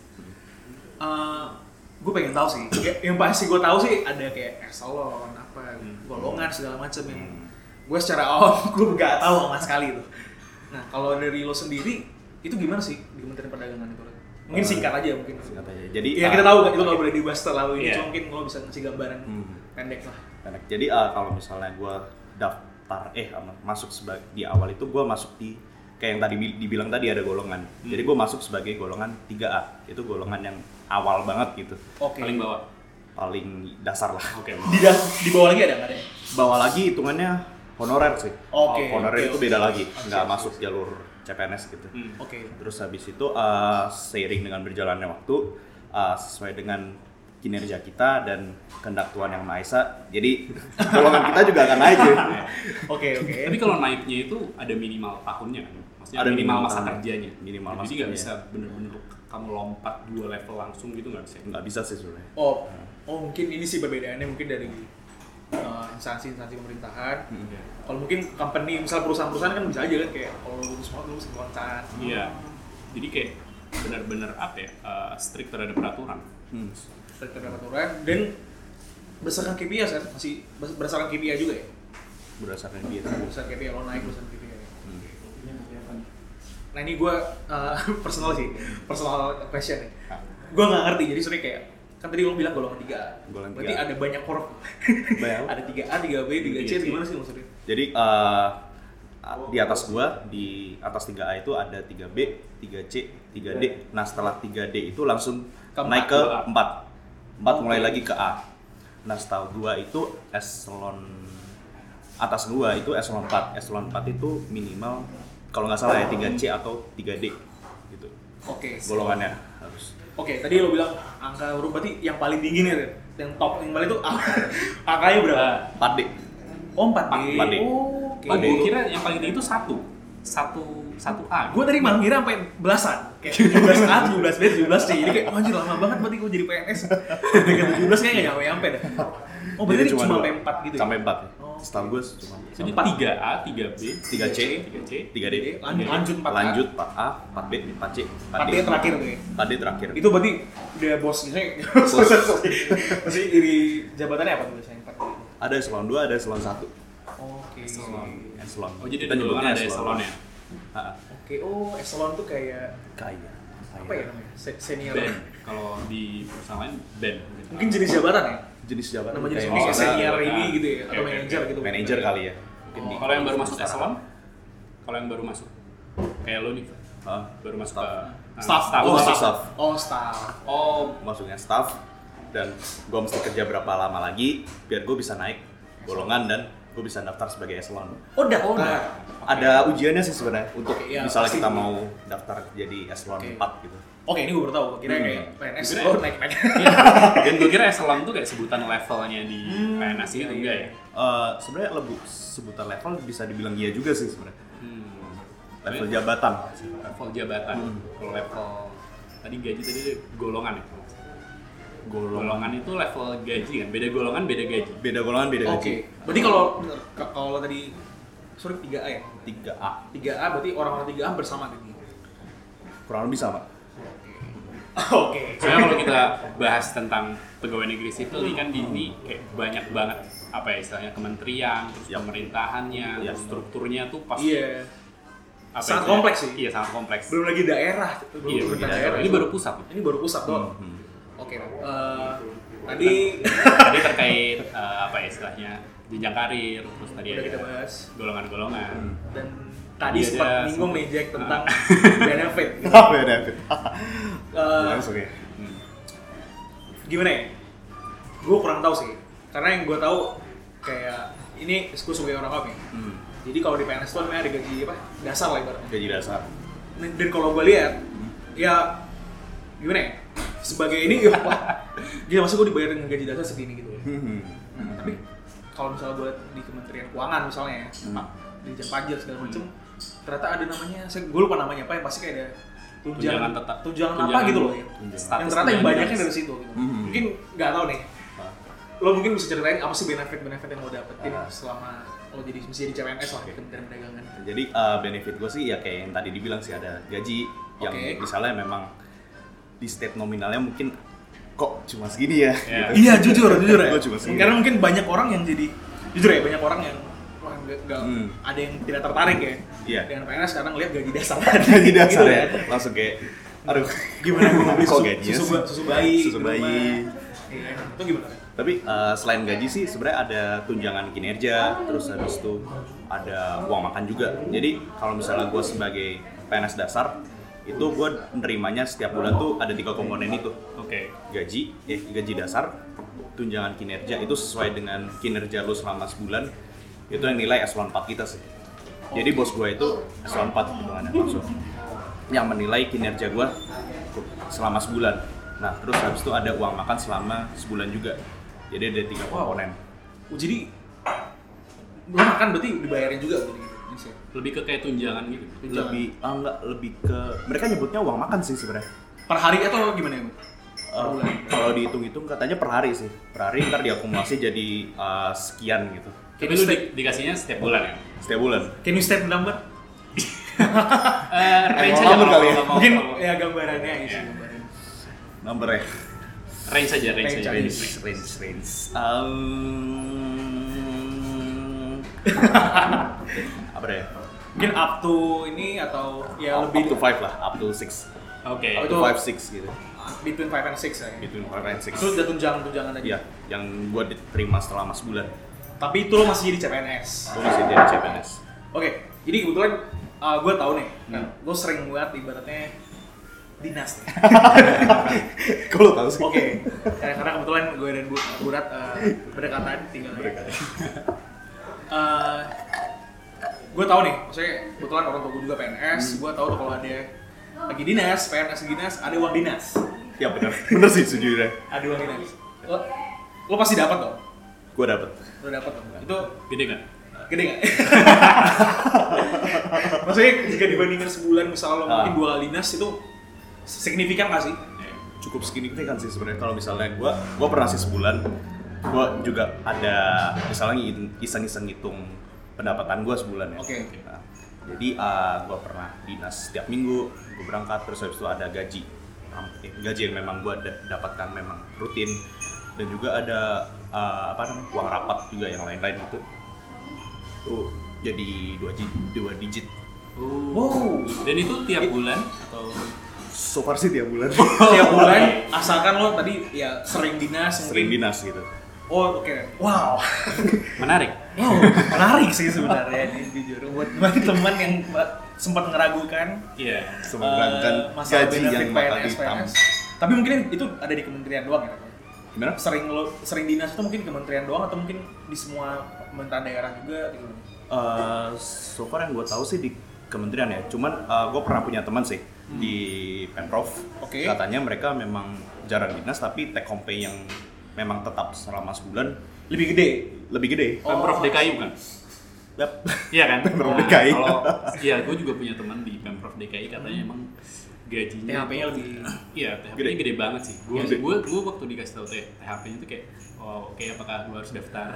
Gue pengen tahu sih, yang pasti gue tahu sih ada kayak eselon, golongan segala macam yang gue secara awam gue nggak tahu sama sekali itu. Nah, kalau dari lo sendiri itu gimana sih di Kementerian Perdagangan itu? Mungkin singkat aja mungkin. Singkat aja. Jadi ya kita tahu itu nggak boleh dibahas terlalu ini, cuma mungkin lo bisa ngasih gambaran pendek lah. Jadi kalau misalnya gue daftar masuk sebagai di awal itu gue masuk di kayak yang tadi dibilang tadi ada golongan. Jadi gue masuk sebagai golongan 3A. Itu golongan yang awal banget gitu. Paling bawah. Paling dasar lah. Di bawah lagi ada nggak ada? Bawah lagi hitungannya honorer sih. Honorer itu beda lagi. Nggak masuk jalur CPNS gitu. Terus habis itu seiring dengan berjalannya waktu sesuai dengan kinerja kita dan kehendak Tuhan Yang Maha Esa, jadi golongan kita juga akan naik ya. Oke. Tapi kalau naiknya itu ada minimal tahunnya kan? Maksudnya ada minimal masa kerjanya. Jadi nggak bisa bener-bener kamu lompat 2 level langsung gitu nggak bisa? Nggak bisa sih sebenarnya. Mungkin ini sih perbedaannya mungkin dari instansi pemerintahan. Kalau mungkin company, misal perusahaan-perusahaan kan bisa aja kan kayak kalau lulus semua lulus loncat. Iya. Jadi kayak benar-benar strict terhadap peraturan. Strict terhadap peraturan dan berdasarkan KPI kan? Masih berdasarkan KPI juga ya? Berdasarkan KPI lo naik berdasarkan KPI. Nah ini gue personal question nih. gue nggak ngerti. Jadi sebenarnya kayak kan tadi lo bilang golongan 3A. Berarti 3A. ada banyak huruf. Banyak. Ada 3A, 3B, 3C, gimana sih maksudnya? Jadi di atas gua, di atas 3A itu ada 3B, 3C, 3D. Nah setelah 3D itu langsung naik ke 4. 4 mulai lagi ke A. Nah setahu gua itu eselon atas gua itu eselon 4. Eselon 4 itu minimal kalau nggak salah ya 3C atau 3D gitu. Oke. Golongannya harus. Oke, tadi lo bilang angka huruf berarti yang paling tinggi nih, Ren. Yang top, yang paling itu angkanya berapa? 4D. Oh, 4D. 4D. Oh, oke. Oh, gue kira yang paling tinggi itu 1 A. Gue tadi malah ngira sampai belasan. Kayak 17A, 17B, 17C. Jadi kayak, oh, anjir lama banget berarti gue jadi PNS. Dengan 17 kayaknya nggak nyampe dah. Oh, berarti Jadi cuma dua. sampai 4 gitu ya? Sampai 4 ya. Oh. Setahu gue cuma Jadi 3A, 3B, 3C, 3C, 3D. Lanjut 4A. Lanjut 4A, 4B, 4C, 4D terakhir tuh ya? 4D terakhir. Itu berarti udah bos misalnya. Masih iri jabatannya apa tuh biasanya 4D? Ada eselon 2, ada eselon 1. Oke. Eselon. Oh, jadi Kita ada golongan nyebutnya ada eselonnya. Oke, oh eselon tuh kayak Kaya. apa ya namanya? Senior. Band. Kalau di perusahaan lain band. Mungkin jenis jabatan ya? Jenis jabatan Nama jenis kayak mungkin misalnya senior nah, ini gitu ya? oke, Atau oke, manajer oke. gitu? manajer kali ya. Mungkin di- Kalau yang baru masuk eselon? Kalau yang baru masuk? Kayak lo nih, Hah? baru masuk Staff. ke Staff. staff. Oh, staff. staff. Oh, staff. Oh, Masuknya staff dan gua mesti kerja berapa lama lagi biar gue bisa naik golongan dan gue bisa daftar sebagai eselon. Oh, daftar. Ada ujiannya sih sebenarnya untuk Oke, iya, misalnya pasti. kita mau daftar jadi eselon Oke. 4 gitu. Oke, ini gue baru tahu. Kira kayak PNS. Kira- Oh, naik. dan gue kira eselon tuh kayak sebutan levelnya di PNS gitu, enggak ya? Sebenarnya lebih sebutan level bisa dibilang iya juga sih sebenarnya. Level Tapi jabatan. level jabatan. Kalau level tadi gaji tadi golongan ya? Golongan itu level gaji kan? Beda golongan, beda gaji. Beda golongan, beda gaji. Oke. Berarti kalau tadi sorry 3A ya? 3A. 3A berarti orang-orang 3A bersama gitu. Kurang lebih sama. Oke. Soalnya kalau kita bahas tentang pegawai negeri sipil ini kan di sini kayak banyak banget apa ya istilahnya kementerian, terus Yap. pemerintahannya, Yap. strukturnya tuh pas Iya. apa Sangat istilahnya? kompleks sih. Iya, sangat kompleks. Belum lagi daerah. Belum Iya, tentang daerah. Ini baru pusat. Ini baru pusat doang. Hmm. Oke. Tadi Tadi terkait apa ya istilahnya jenjang karir, terus tadi udah kita ada bahas golongan-golongan. dan tadi Iya, sempat ada nyinggung nih Jack tentang benefit. Gitu. Apa ya David? Langsung ya. Gimana ya? Gue kurang tahu sih. Karena yang gue tahu kayak ini gue sebagai orang awam ya. Jadi kalau di PNS itu namanya ada gaji apa? Dasar lah ibaratnya. Gaji dasar. Dan kalau gue lihat, ya gimana ya? Sebagai ini, ya wah, gila masa gue dibayar dengan gaji dasar segini gitu ya. Tapi kalau misalnya gue di Kementerian Keuangan misalnya ya, di Dirjen Pajak segala macem, ternyata ada namanya, gue lupa namanya apa, yang pasti kayak ada Tunjangan tetap. tunjangan apa Tunjangan gitu loh ya. status Yang ternyata yang tunjangan banyaknya dinas. dari situ gitu. Mungkin nggak tahu nih, lo mungkin bisa ceritain apa sih benefit-benefit yang lo dapetin selama lo jadi CPNS lah di Kementerian Perdagangan. Jadi benefit gue sih ya kayak yang tadi dibilang sih ada gaji yang Oke. misalnya memang di state nominalnya mungkin kok cuma segini ya. Iya. Gitu. Iya jujur ya. Gua cuma segini. Karena mungkin banyak orang yang jadi jujur ya banyak orang yang wah, nggak ada yang tidak tertarik ya Iya. dengan PNS karena ngeliat gaji dasar Gaji dasar Gitu ya. Langsung kayak aduh Gimana gue mau beli kok gajinya susu sih? bayi Susu di bayi. rumah. Iya, itu gimana? Tapi selain gaji sih sebenarnya ada tunjangan kinerja, terus habis itu ada uang makan juga. Jadi kalau misalnya gue sebagai PNS dasar, itu gue nerimanya setiap bulan tuh ada 3 komponen itu. Oke. Gaji dasar, tunjangan kinerja itu sesuai dengan kinerja lu selama sebulan. Itu yang nilai eselon 4 kita sih. Jadi bos gue itu eselon 4 gitu kan langsung. Yang menilai kinerja gue selama sebulan. Nah, terus habis itu ada uang makan selama sebulan juga. Jadi ada 3 komponen. Oh, jadi lo makan berarti dibayarin juga gitu. Lebih ke kayak tunjangan gitu. Lebih ke mereka nyebutnya uang makan sih sebenarnya. Per hari atau gimana ya? Kalau dihitung-hitung katanya per hari sih. Per hari ntar diakumulasi jadi sekian gitu. Tapi lu dikasihnya setiap bulan ya? Setiap bulan. Can you state number? Range aja Nomor kali ya? kalau mau. Mungkin ya gambarannya isi Iya. gambaran. Numbernya. Range aja. Range aja. Range. Apa deh? Mungkin up to ini atau ya Up lebih to 5 lah, up to 6. Oke. Up itu to 5, 6 gitu. between 5 and 6 ya. Between 5 and 6. Itu udah tunjangan aja. Iya, yang gue diterima selama sebulan. Tapi itu lo masih jadi CPNS. Gue masih jadi CPNS. Oke, jadi kebetulan gue tahu nih, lo sering buat ibaratnya dinas nih. Kok lo tahu sih? Oke, karena kebetulan gue dan Burat berdekatan tinggalnya. Gue tahu nih, maksudnya kebetulan orang tua gue juga PNS, gue tahu tuh kalau ada lagi dinas, PNS dinas, ada uang dinas. Ya benar sih sejujurnya. Ada uang dinas. Lo pasti dapat dong. Gue dapet. Lo dapat dong. Itu Gede kan? gede nggak? Maksudnya jika dibandingkan sebulan misalnya lo mungkin 2 kali dinas itu signifikan nggak sih? Cukup signifikan sih sebenarnya kalau misalnya gue pernah sih sebulan. Gue juga ada misalnya iseng-iseng ngitung pendapatan gue sebulan ya. Oke. Nah, jadi gue pernah dinas setiap minggu, gue berangkat terus habis itu ada gaji yang memang gue dapatkan memang rutin dan juga ada uang rapat juga yang lain-lain gitu. Tuh jadi 2 digit. Wow. Dan itu tiap bulan atau So far sih tiap bulan. Tiap bulan asalkan lo tadi ya sering dinas Sering mungkin. dinas gitu. Oh oke. Wow. menarik? Oh, menarik sih sebenarnya jujur buat teman yang sempat ngeragukan Iya. Semoga masalah gaji benefit yang bakal PNS. ditam. Tapi mungkin itu ada di kementerian doang ya? Gimana? Sering dinas itu mungkin kementerian doang atau mungkin di semua pemerintahan daerah juga gitu. So far yang gue tahu sih di kementerian ya. Cuman gue pernah punya teman sih di Pemprov. Oke. Katanya mereka memang jarang dinas tapi take home pay yang memang tetap selama sebulan Lebih gede. Pemprov DKI bukan? Yap. Iya kan? Pemprov DKI. Kalau iya, gue juga punya teman di Pemprov DKI katanya emang gajinya THP-nya lebih iya, THP-nya gede banget sih. Gede. Gue waktu dikasih tahu THP-nya tuh kayak oh, oke, apakah gue harus daftar?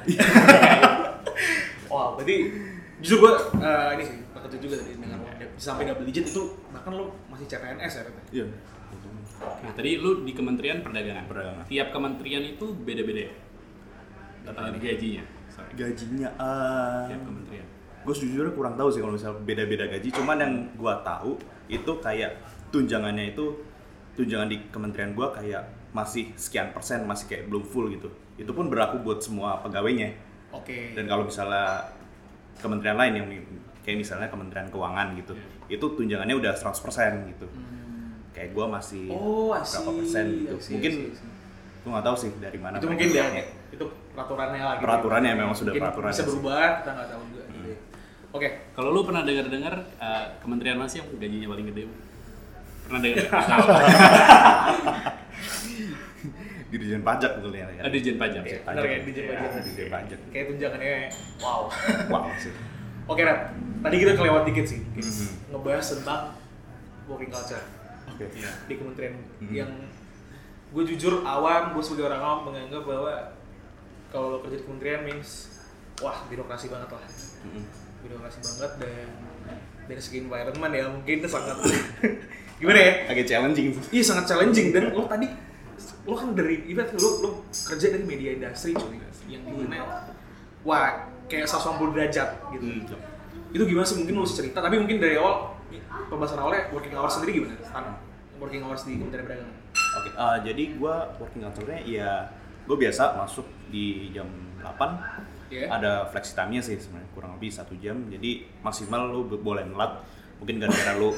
wow, berarti justru gue ini sih terkejut juga tadi dengan sampai double digit itu bahkan lo masih CPNS ya katanya. Iya. Nah, tadi lu di Kementerian Perdagangan. Perdagangan. Tiap kementerian itu beda-beda ya? Gajinya. Sorry. Gajinya Tiap kementerian. gue sejujurnya kurang tahu sih kalau misalnya beda-beda gaji. Cuman yang gue tahu itu kayak tunjangannya itu tunjangan di kementerian gue kayak masih sekian persen, masih kayak belum full gitu. Itu pun berlaku buat semua pegawainya. Oke. Dan kalau misalnya kementerian lain yang kayak misalnya Kementerian Keuangan gitu, itu tunjangannya udah 100% gitu. Kayak gue masih berapa persen gitu. Mungkin gue nggak tahu sih dari mana. Itu mungkin ya, itu peraturannya lagi. Peraturannya memang sudah mungkin peraturannya bisa sih. berubah, kita nggak tahu juga. Oke. Kalau lu pernah dengar kementerian mana sih yang gajinya paling gede? Pernah dengar? Tahu. Dirjen pajak betulnya ya. Dirjen pajak. Dirjen Bener kayak Dirjen Ya, Pajak. Dirjen pajak. Kayak tunjangannya wow. Wow sih. Oke, Rat. Tadi kita kelewat dikit sih. Ngebahas tentang working culture. Oke. Di kementerian yang gue jujur awam, gue sebagai orang awam menganggap bahwa kalau lo kerja di kementerian means wah birokrasi banget lah. Birokrasi banget dan dari segi environment ya mungkin itu sangat gimana ya? Agak challenging. Iya sangat challenging dan lo tadi lo kan dari ibarat lo kerja dari media industri cuy yang dimana wah kayak 180 derajat gitu. Itu gimana sih mungkin lo cerita tapi mungkin dari awal pembahasan awalnya working hours sendiri gimana? Working hours di Kementerian Perdagangan. Oke, jadi gue working hours-nya ya gue biasa masuk di jam 8. Ada flexi time-nya sih sebenarnya kurang lebih 1 jam. Jadi maksimal lo boleh telat. Mungkin gara-gara lo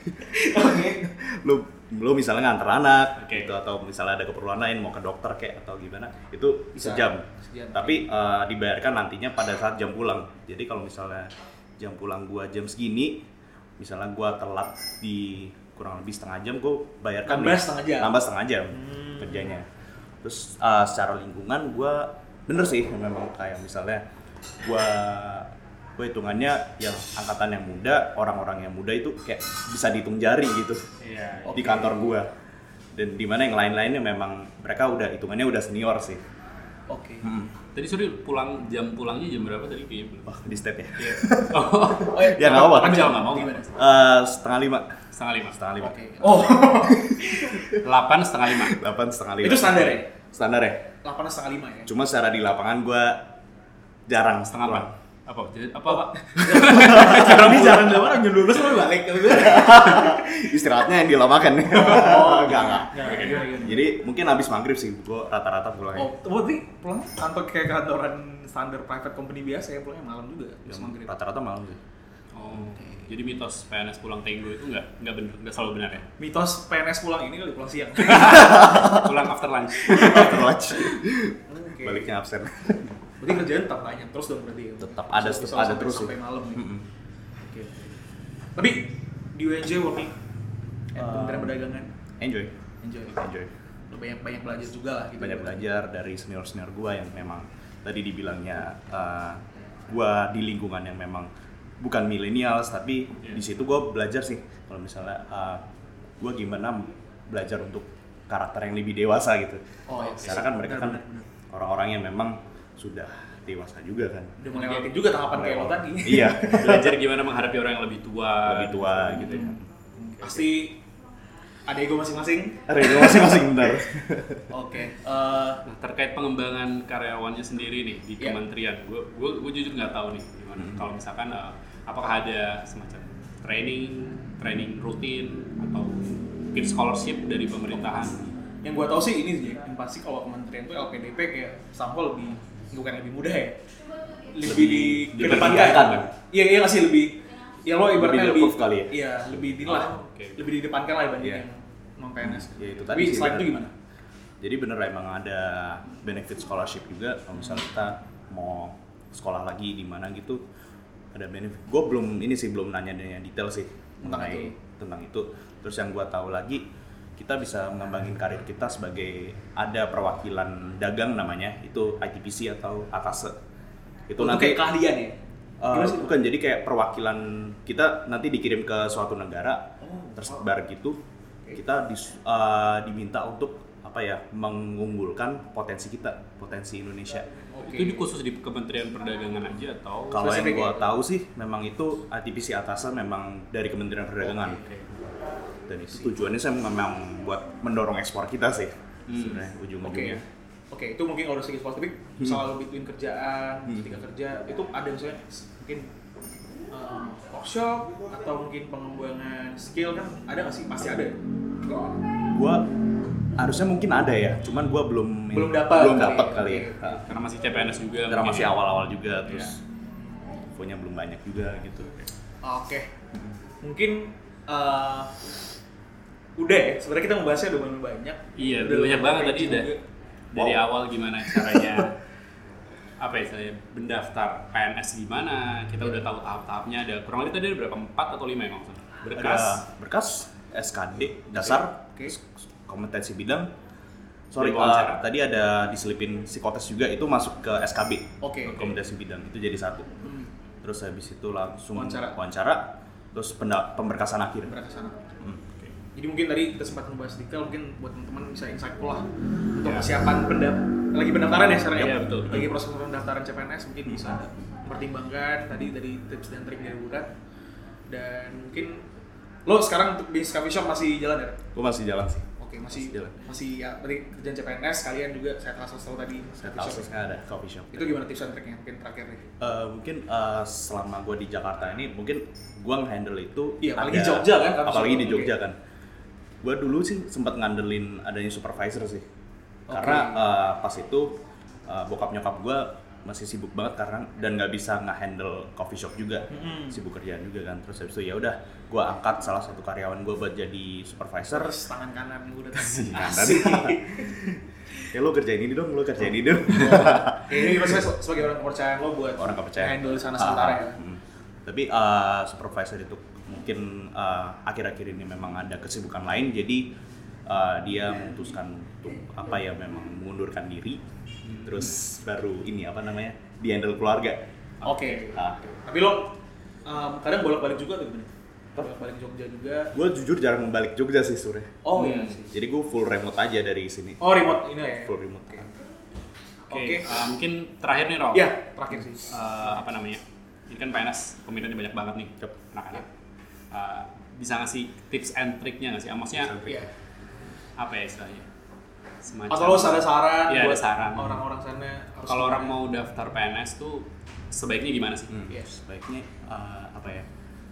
lo misalnya nganter anak gitu atau misalnya ada keperluan lain mau ke dokter kayak atau gimana itu sejam. Tapi dibayarkan nantinya pada saat jam pulang. Jadi kalau misalnya jam pulang gue jam segini, misalnya gue telat di kurang lebih setengah jam, gue bayarkan nambah setengah jam kerjanya. Terus secara lingkungan gue bener sih memang kayak misalnya gue hitungannya yang angkatan yang muda, orang-orang yang muda itu kayak bisa dihitung jari gitu di kantor gue. Dan dimana yang lain-lainnya memang mereka udah hitungannya udah senior sih. Oke. Tadi sorry jam pulangnya jam berapa tadi? Wah di state ya? Ya nggak apa-apa. Kan nggak mau gimana? 4:30. 4:30. Oke. Oh. 8:30. 8:30. Itu standar ya? Standar ya? 8:30 ya? Cuma secara di lapangan gue jarang Setengah pulang. Apa? Pak? Ini jarang dalam orang jam 12 lo balik. Istirahatnya yang dilamakan. Enggak. Gimana? Jadi mungkin habis maghrib sih, gue rata-rata pulangnya. Oh, berarti pulangnya kantor kayak kantoran standar private company biasa ya, pulangnya malam juga, habis maghrib. Rata-rata malam sih. Oh, jadi mitos PNS pulang tenggo itu nggak benar, nggak selalu benar ya? Mitos PNS pulang ini kali pulang siang. Pulang after lunch. After lunch. Oke. Baliknya absen. Berarti kerjaan tetap banyak terus dong berarti. Tetap ada Sampai terus sampai sih. malam nih. Oke. Tapi di UNJ working Kementerian Perdagangan Enjoy. Lo banyak belajar juga lah gitu. Banyak belajar dari senior gue yang memang tadi dibilangnya gue di lingkungan yang memang bukan millennials, tapi di situ gue belajar sih kalau misalnya gue gimana belajar untuk karakter yang lebih dewasa gitu. Oh, iya. Karena kan mereka kan orang-orang yang memang sudah dewasa juga kan. Udah melewati juga tahapan kayak lo tadi. Iya. Belajar gimana menghadapi orang yang lebih tua. Gitu ya. Pasti ada ego masing-masing. Ada ego masing-masing benar. Oke. Nah, terkait pengembangan karyawannya sendiri nih di Iya. kementerian, gue jujur nggak tahu nih gimana. Kalau misalkan apakah ada semacam training rutin atau mungkin scholarship dari pemerintahan? Yang gua tahu sih ini sih, yang pasti kalau kementerian tuh LPDP kayak Sampel bukan lebih mudah ya. Lebih dikedepankan. diperlihatkan. Iya nggak sih lebih. Ya lo ibaratnya Lebih lebih di-approve kali ya? Iya, lebih lah. Oke. Lebih didepankan lah dibanding Iya. yang non PNS. Ya itu tadi Tapi sih, selain bener. itu gimana? Jadi bener emang ada benefit scholarship juga kalau misalnya kita mau sekolah lagi di mana gitu ada benefit. Gue belum nanya yang detail sih tentang itu. Terus yang gue tahu lagi kita bisa mengembangin karir kita sebagai ada perwakilan dagang namanya itu ITPC atau ATASE. Itu nanti kayak keahlian ya. bukan jadi kayak perwakilan kita nanti dikirim ke suatu negara tersebar gitu. Kita diminta untuk mengunggulkan potensi Indonesia. Itu khusus di Kementerian Perdagangan aja atau? Kalau yang Spesifik gue ya? tahu sih memang itu ITPC ATASE memang dari Kementerian Perdagangan. Dan itu tujuannya saya memang buat mendorong ekspor kita sih sebenarnya ujung-ujungnya. Oke, itu mungkin kalau dari segi spesifik, misalnya lo between kerjaan, ketika kerja, itu ada misalnya mungkin workshop atau mungkin pengembangan skill kan ada nggak sih? Pasti ada. Gua harusnya mungkin ada ya, cuman gua belum dapat kali ya. Karena masih CPNS juga. Karena mungkin masih ya. awal-awal juga, terus infonya belum banyak juga gitu. Oke. Mungkin udah ya, sebenarnya kita membahasnya udah banyak. Iya, Udah banyak banget tadi juga. dari awal gimana caranya apa ya saya mendaftar PNS gimana, kita udah tahu tahap-tahapnya, ada kurang lebih tadi ada berapa, 4 atau 5 ya maksudnya? Ada berkas, SKD, dasar, Oke. kompetensi bidang. Dan wawancara. Tadi ada diselipin psikotes juga, itu masuk ke SKB, Oke. kompetensi bidang, itu jadi satu. Terus habis itu langsung Wawancara. terus pemberkasan akhir. Berangkat ke sana. Jadi mungkin tadi kita sempat membahas detail, mungkin buat teman-teman bisa insightful lah untuk persiapan lagi pendaftaran ya sekarang ya. Iya, betul. Lagi proses pendaftaran CPNS mungkin bisa pertimbangkan tadi dari tips dan trik dari Burat. Dan mungkin lo sekarang untuk di coffee shop masih jalan ya? Gue masih jalan sih. Oke, masih Jalan. ya berarti kerjaan CPNS kalian juga saya tahu tadi Saya coffee tahu shop. ada coffee shop. Itu gimana tips dan triknya mungkin terakhir nih? Mungkin selama gue di Jakarta ini mungkin gue nge-handle itu Iya, apalagi di Jogja kan, apalagi di oke. Jogja kan gue dulu sih sempat ngandelin adanya supervisor sih Oke. karena pas itu bokap nyokap gue masih sibuk banget karena dan nggak bisa nge-handle coffee shop juga sibuk kerjaan juga kan terus habis itu ya udah gue angkat salah satu karyawan gue buat jadi supervisor. Terus tangan kanan gue udah Asik. Ya lo kerjain ini dong, ini maksudnya sebagai orang kepercayaan lo buat orang kepercayaan handle di sana sementara ya. Tapi supervisor itu mungkin akhir-akhir ini memang ada kesibukan lain jadi dia memutuskan untuk memang mengundurkan diri terus baru di handle keluarga. Oke. Tapi lo kadang bolak-balik juga tuh gimana? Bolak-balik Jogja juga. Gue jujur jarang balik Jogja sih sore. Oh iya sih. Jadi gue full remote aja dari sini. Oh remote ini ya. Full remote. Oke. Mungkin terakhir nih Rob. Iya, terakhir sih. Ini kan PNS peminatnya banyak banget nih Yep. anak-anak. Bisa ngasih tips and triknya nggak sih? Maksudnya Iya. apa ya istilahnya? Semacam Atau lo ada saran Iya, ada buat saran. orang-orang sana harus kalau orang gimana? mau daftar PNS tuh sebaiknya gimana sih? Yes. Sebaiknya apa ya?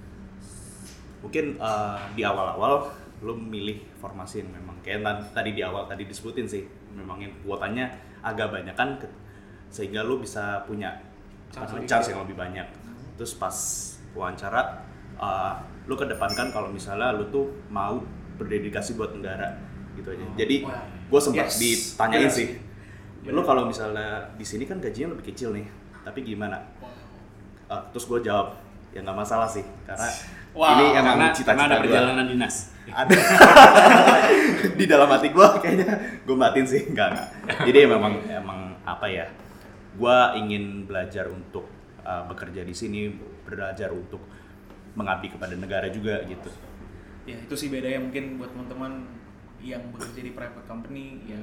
Mungkin di awal-awal lo milih formasi yang memang kayak tadi di awal tadi disebutin sih, memang yang kuotanya agak banyak kan, sehingga lo bisa punya chance yang lebih banyak. Terus pas wawancara lo kedepankan kalau misalnya lo tuh mau berdedikasi buat negara gitu aja. Jadi gue sempat ditanyain sih, lo kalau misalnya di sini kan gajinya lebih kecil nih, tapi gimana? Terus gue jawab, ya nggak masalah sih, karena ini emang cita-cita ada gue. perjalanan dinas. Ada di dalam hati gue, kayaknya gue batin sih, enggak. Jadi emang apa ya? Gue ingin belajar untuk bekerja di sini, belajar untuk mengabdi kepada negara juga gitu. Ya itu sih bedanya mungkin buat teman-teman yang bekerja di private company yang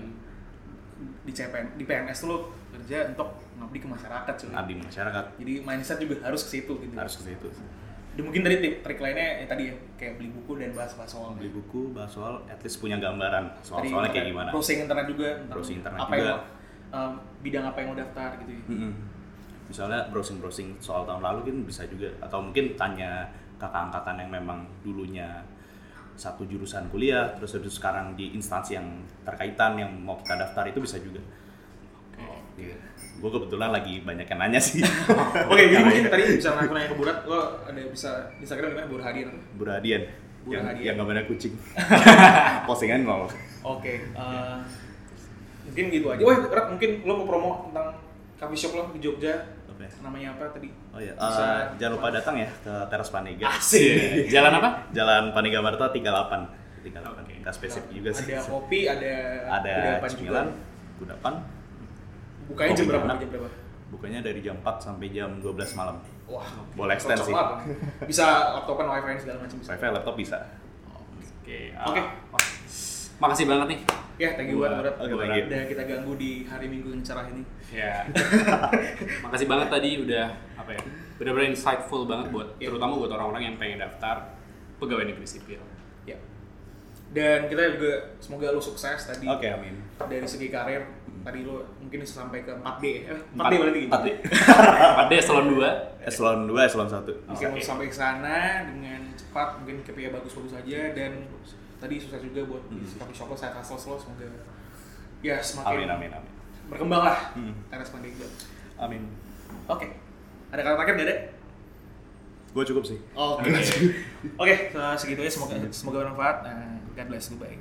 di PNS tuh lo kerja untuk mengabdi ke masyarakat cuy. Mengabdi masyarakat. Jadi mindset juga harus ke situ gitu. Harus ke situ. Dan mungkin tadi trik lainnya tadi ya, kayak beli buku dan bahas soal. Beli buku, bahas soal, at least punya gambaran soalnya kayak gimana. Browsing internet juga. Browsing internet apa juga. Bidang apa yang lo daftar gitu ya. Misalnya browsing soal tahun lalu kan bisa juga, atau mungkin tanya kakak angkatan yang memang dulunya satu jurusan kuliah, terus habis sekarang di instansi yang terkaitan yang mau kita daftar, itu bisa juga. Oke. Gue kebetulan lagi banyak yang nanya sih. Oke, jadi mungkin tadi bisa nanya ke Burat, lo ada bisa Instagram gimana Burhadian? Burhadian. Yang nggak banyak kucing. Postingan nol. Oke. Mungkin gitu aja. Wah, Rat, mungkin lo mau promo tentang coffee shop lo di Jogja. Namanya apa tadi? Oh iya, jangan lupa datang ya ke Teras Panega. Asik. Jalan apa? Jalan Panega Marta 38. Nggak spesifik juga sih. Ada kopi, ada cemilan, kudapan. Bukanya jam berapa? Bukanya dari jam 4 sampai jam 12 malam. Wah, boleh extend sih. Bisa laptopan, wifi segala macam. Wifi, laptop bisa. Oke. Makasih banget nih. Ya, thank you banget udah kita ganggu di hari Minggu yang cerah ini. Ya. Makasih banget tadi udah apa ya? Benar-benar insightful banget buat terutama buat orang-orang yang pengen daftar pegawai negeri sipil. Ya. Dan kita juga semoga lo sukses tadi. Oke, amin. Dari segi karir, tadi lo mungkin bisa sampai ke 4D. 4D berarti gitu. 4D eselon 2. Eselon 2, eselon 1. Mungkin lo sampai ke sana dengan cepat, mungkin KPI bagus-bagus aja, dan tadi sukses juga buat coffee shop lo, side hustle lo, semoga ya semakin amin. Berkembang lah Teras Panega. Amin. Oke. Ada kata terakhir Dede? Gue cukup sih. Oke, segitu ya, semoga bermanfaat. God bless, goodbye.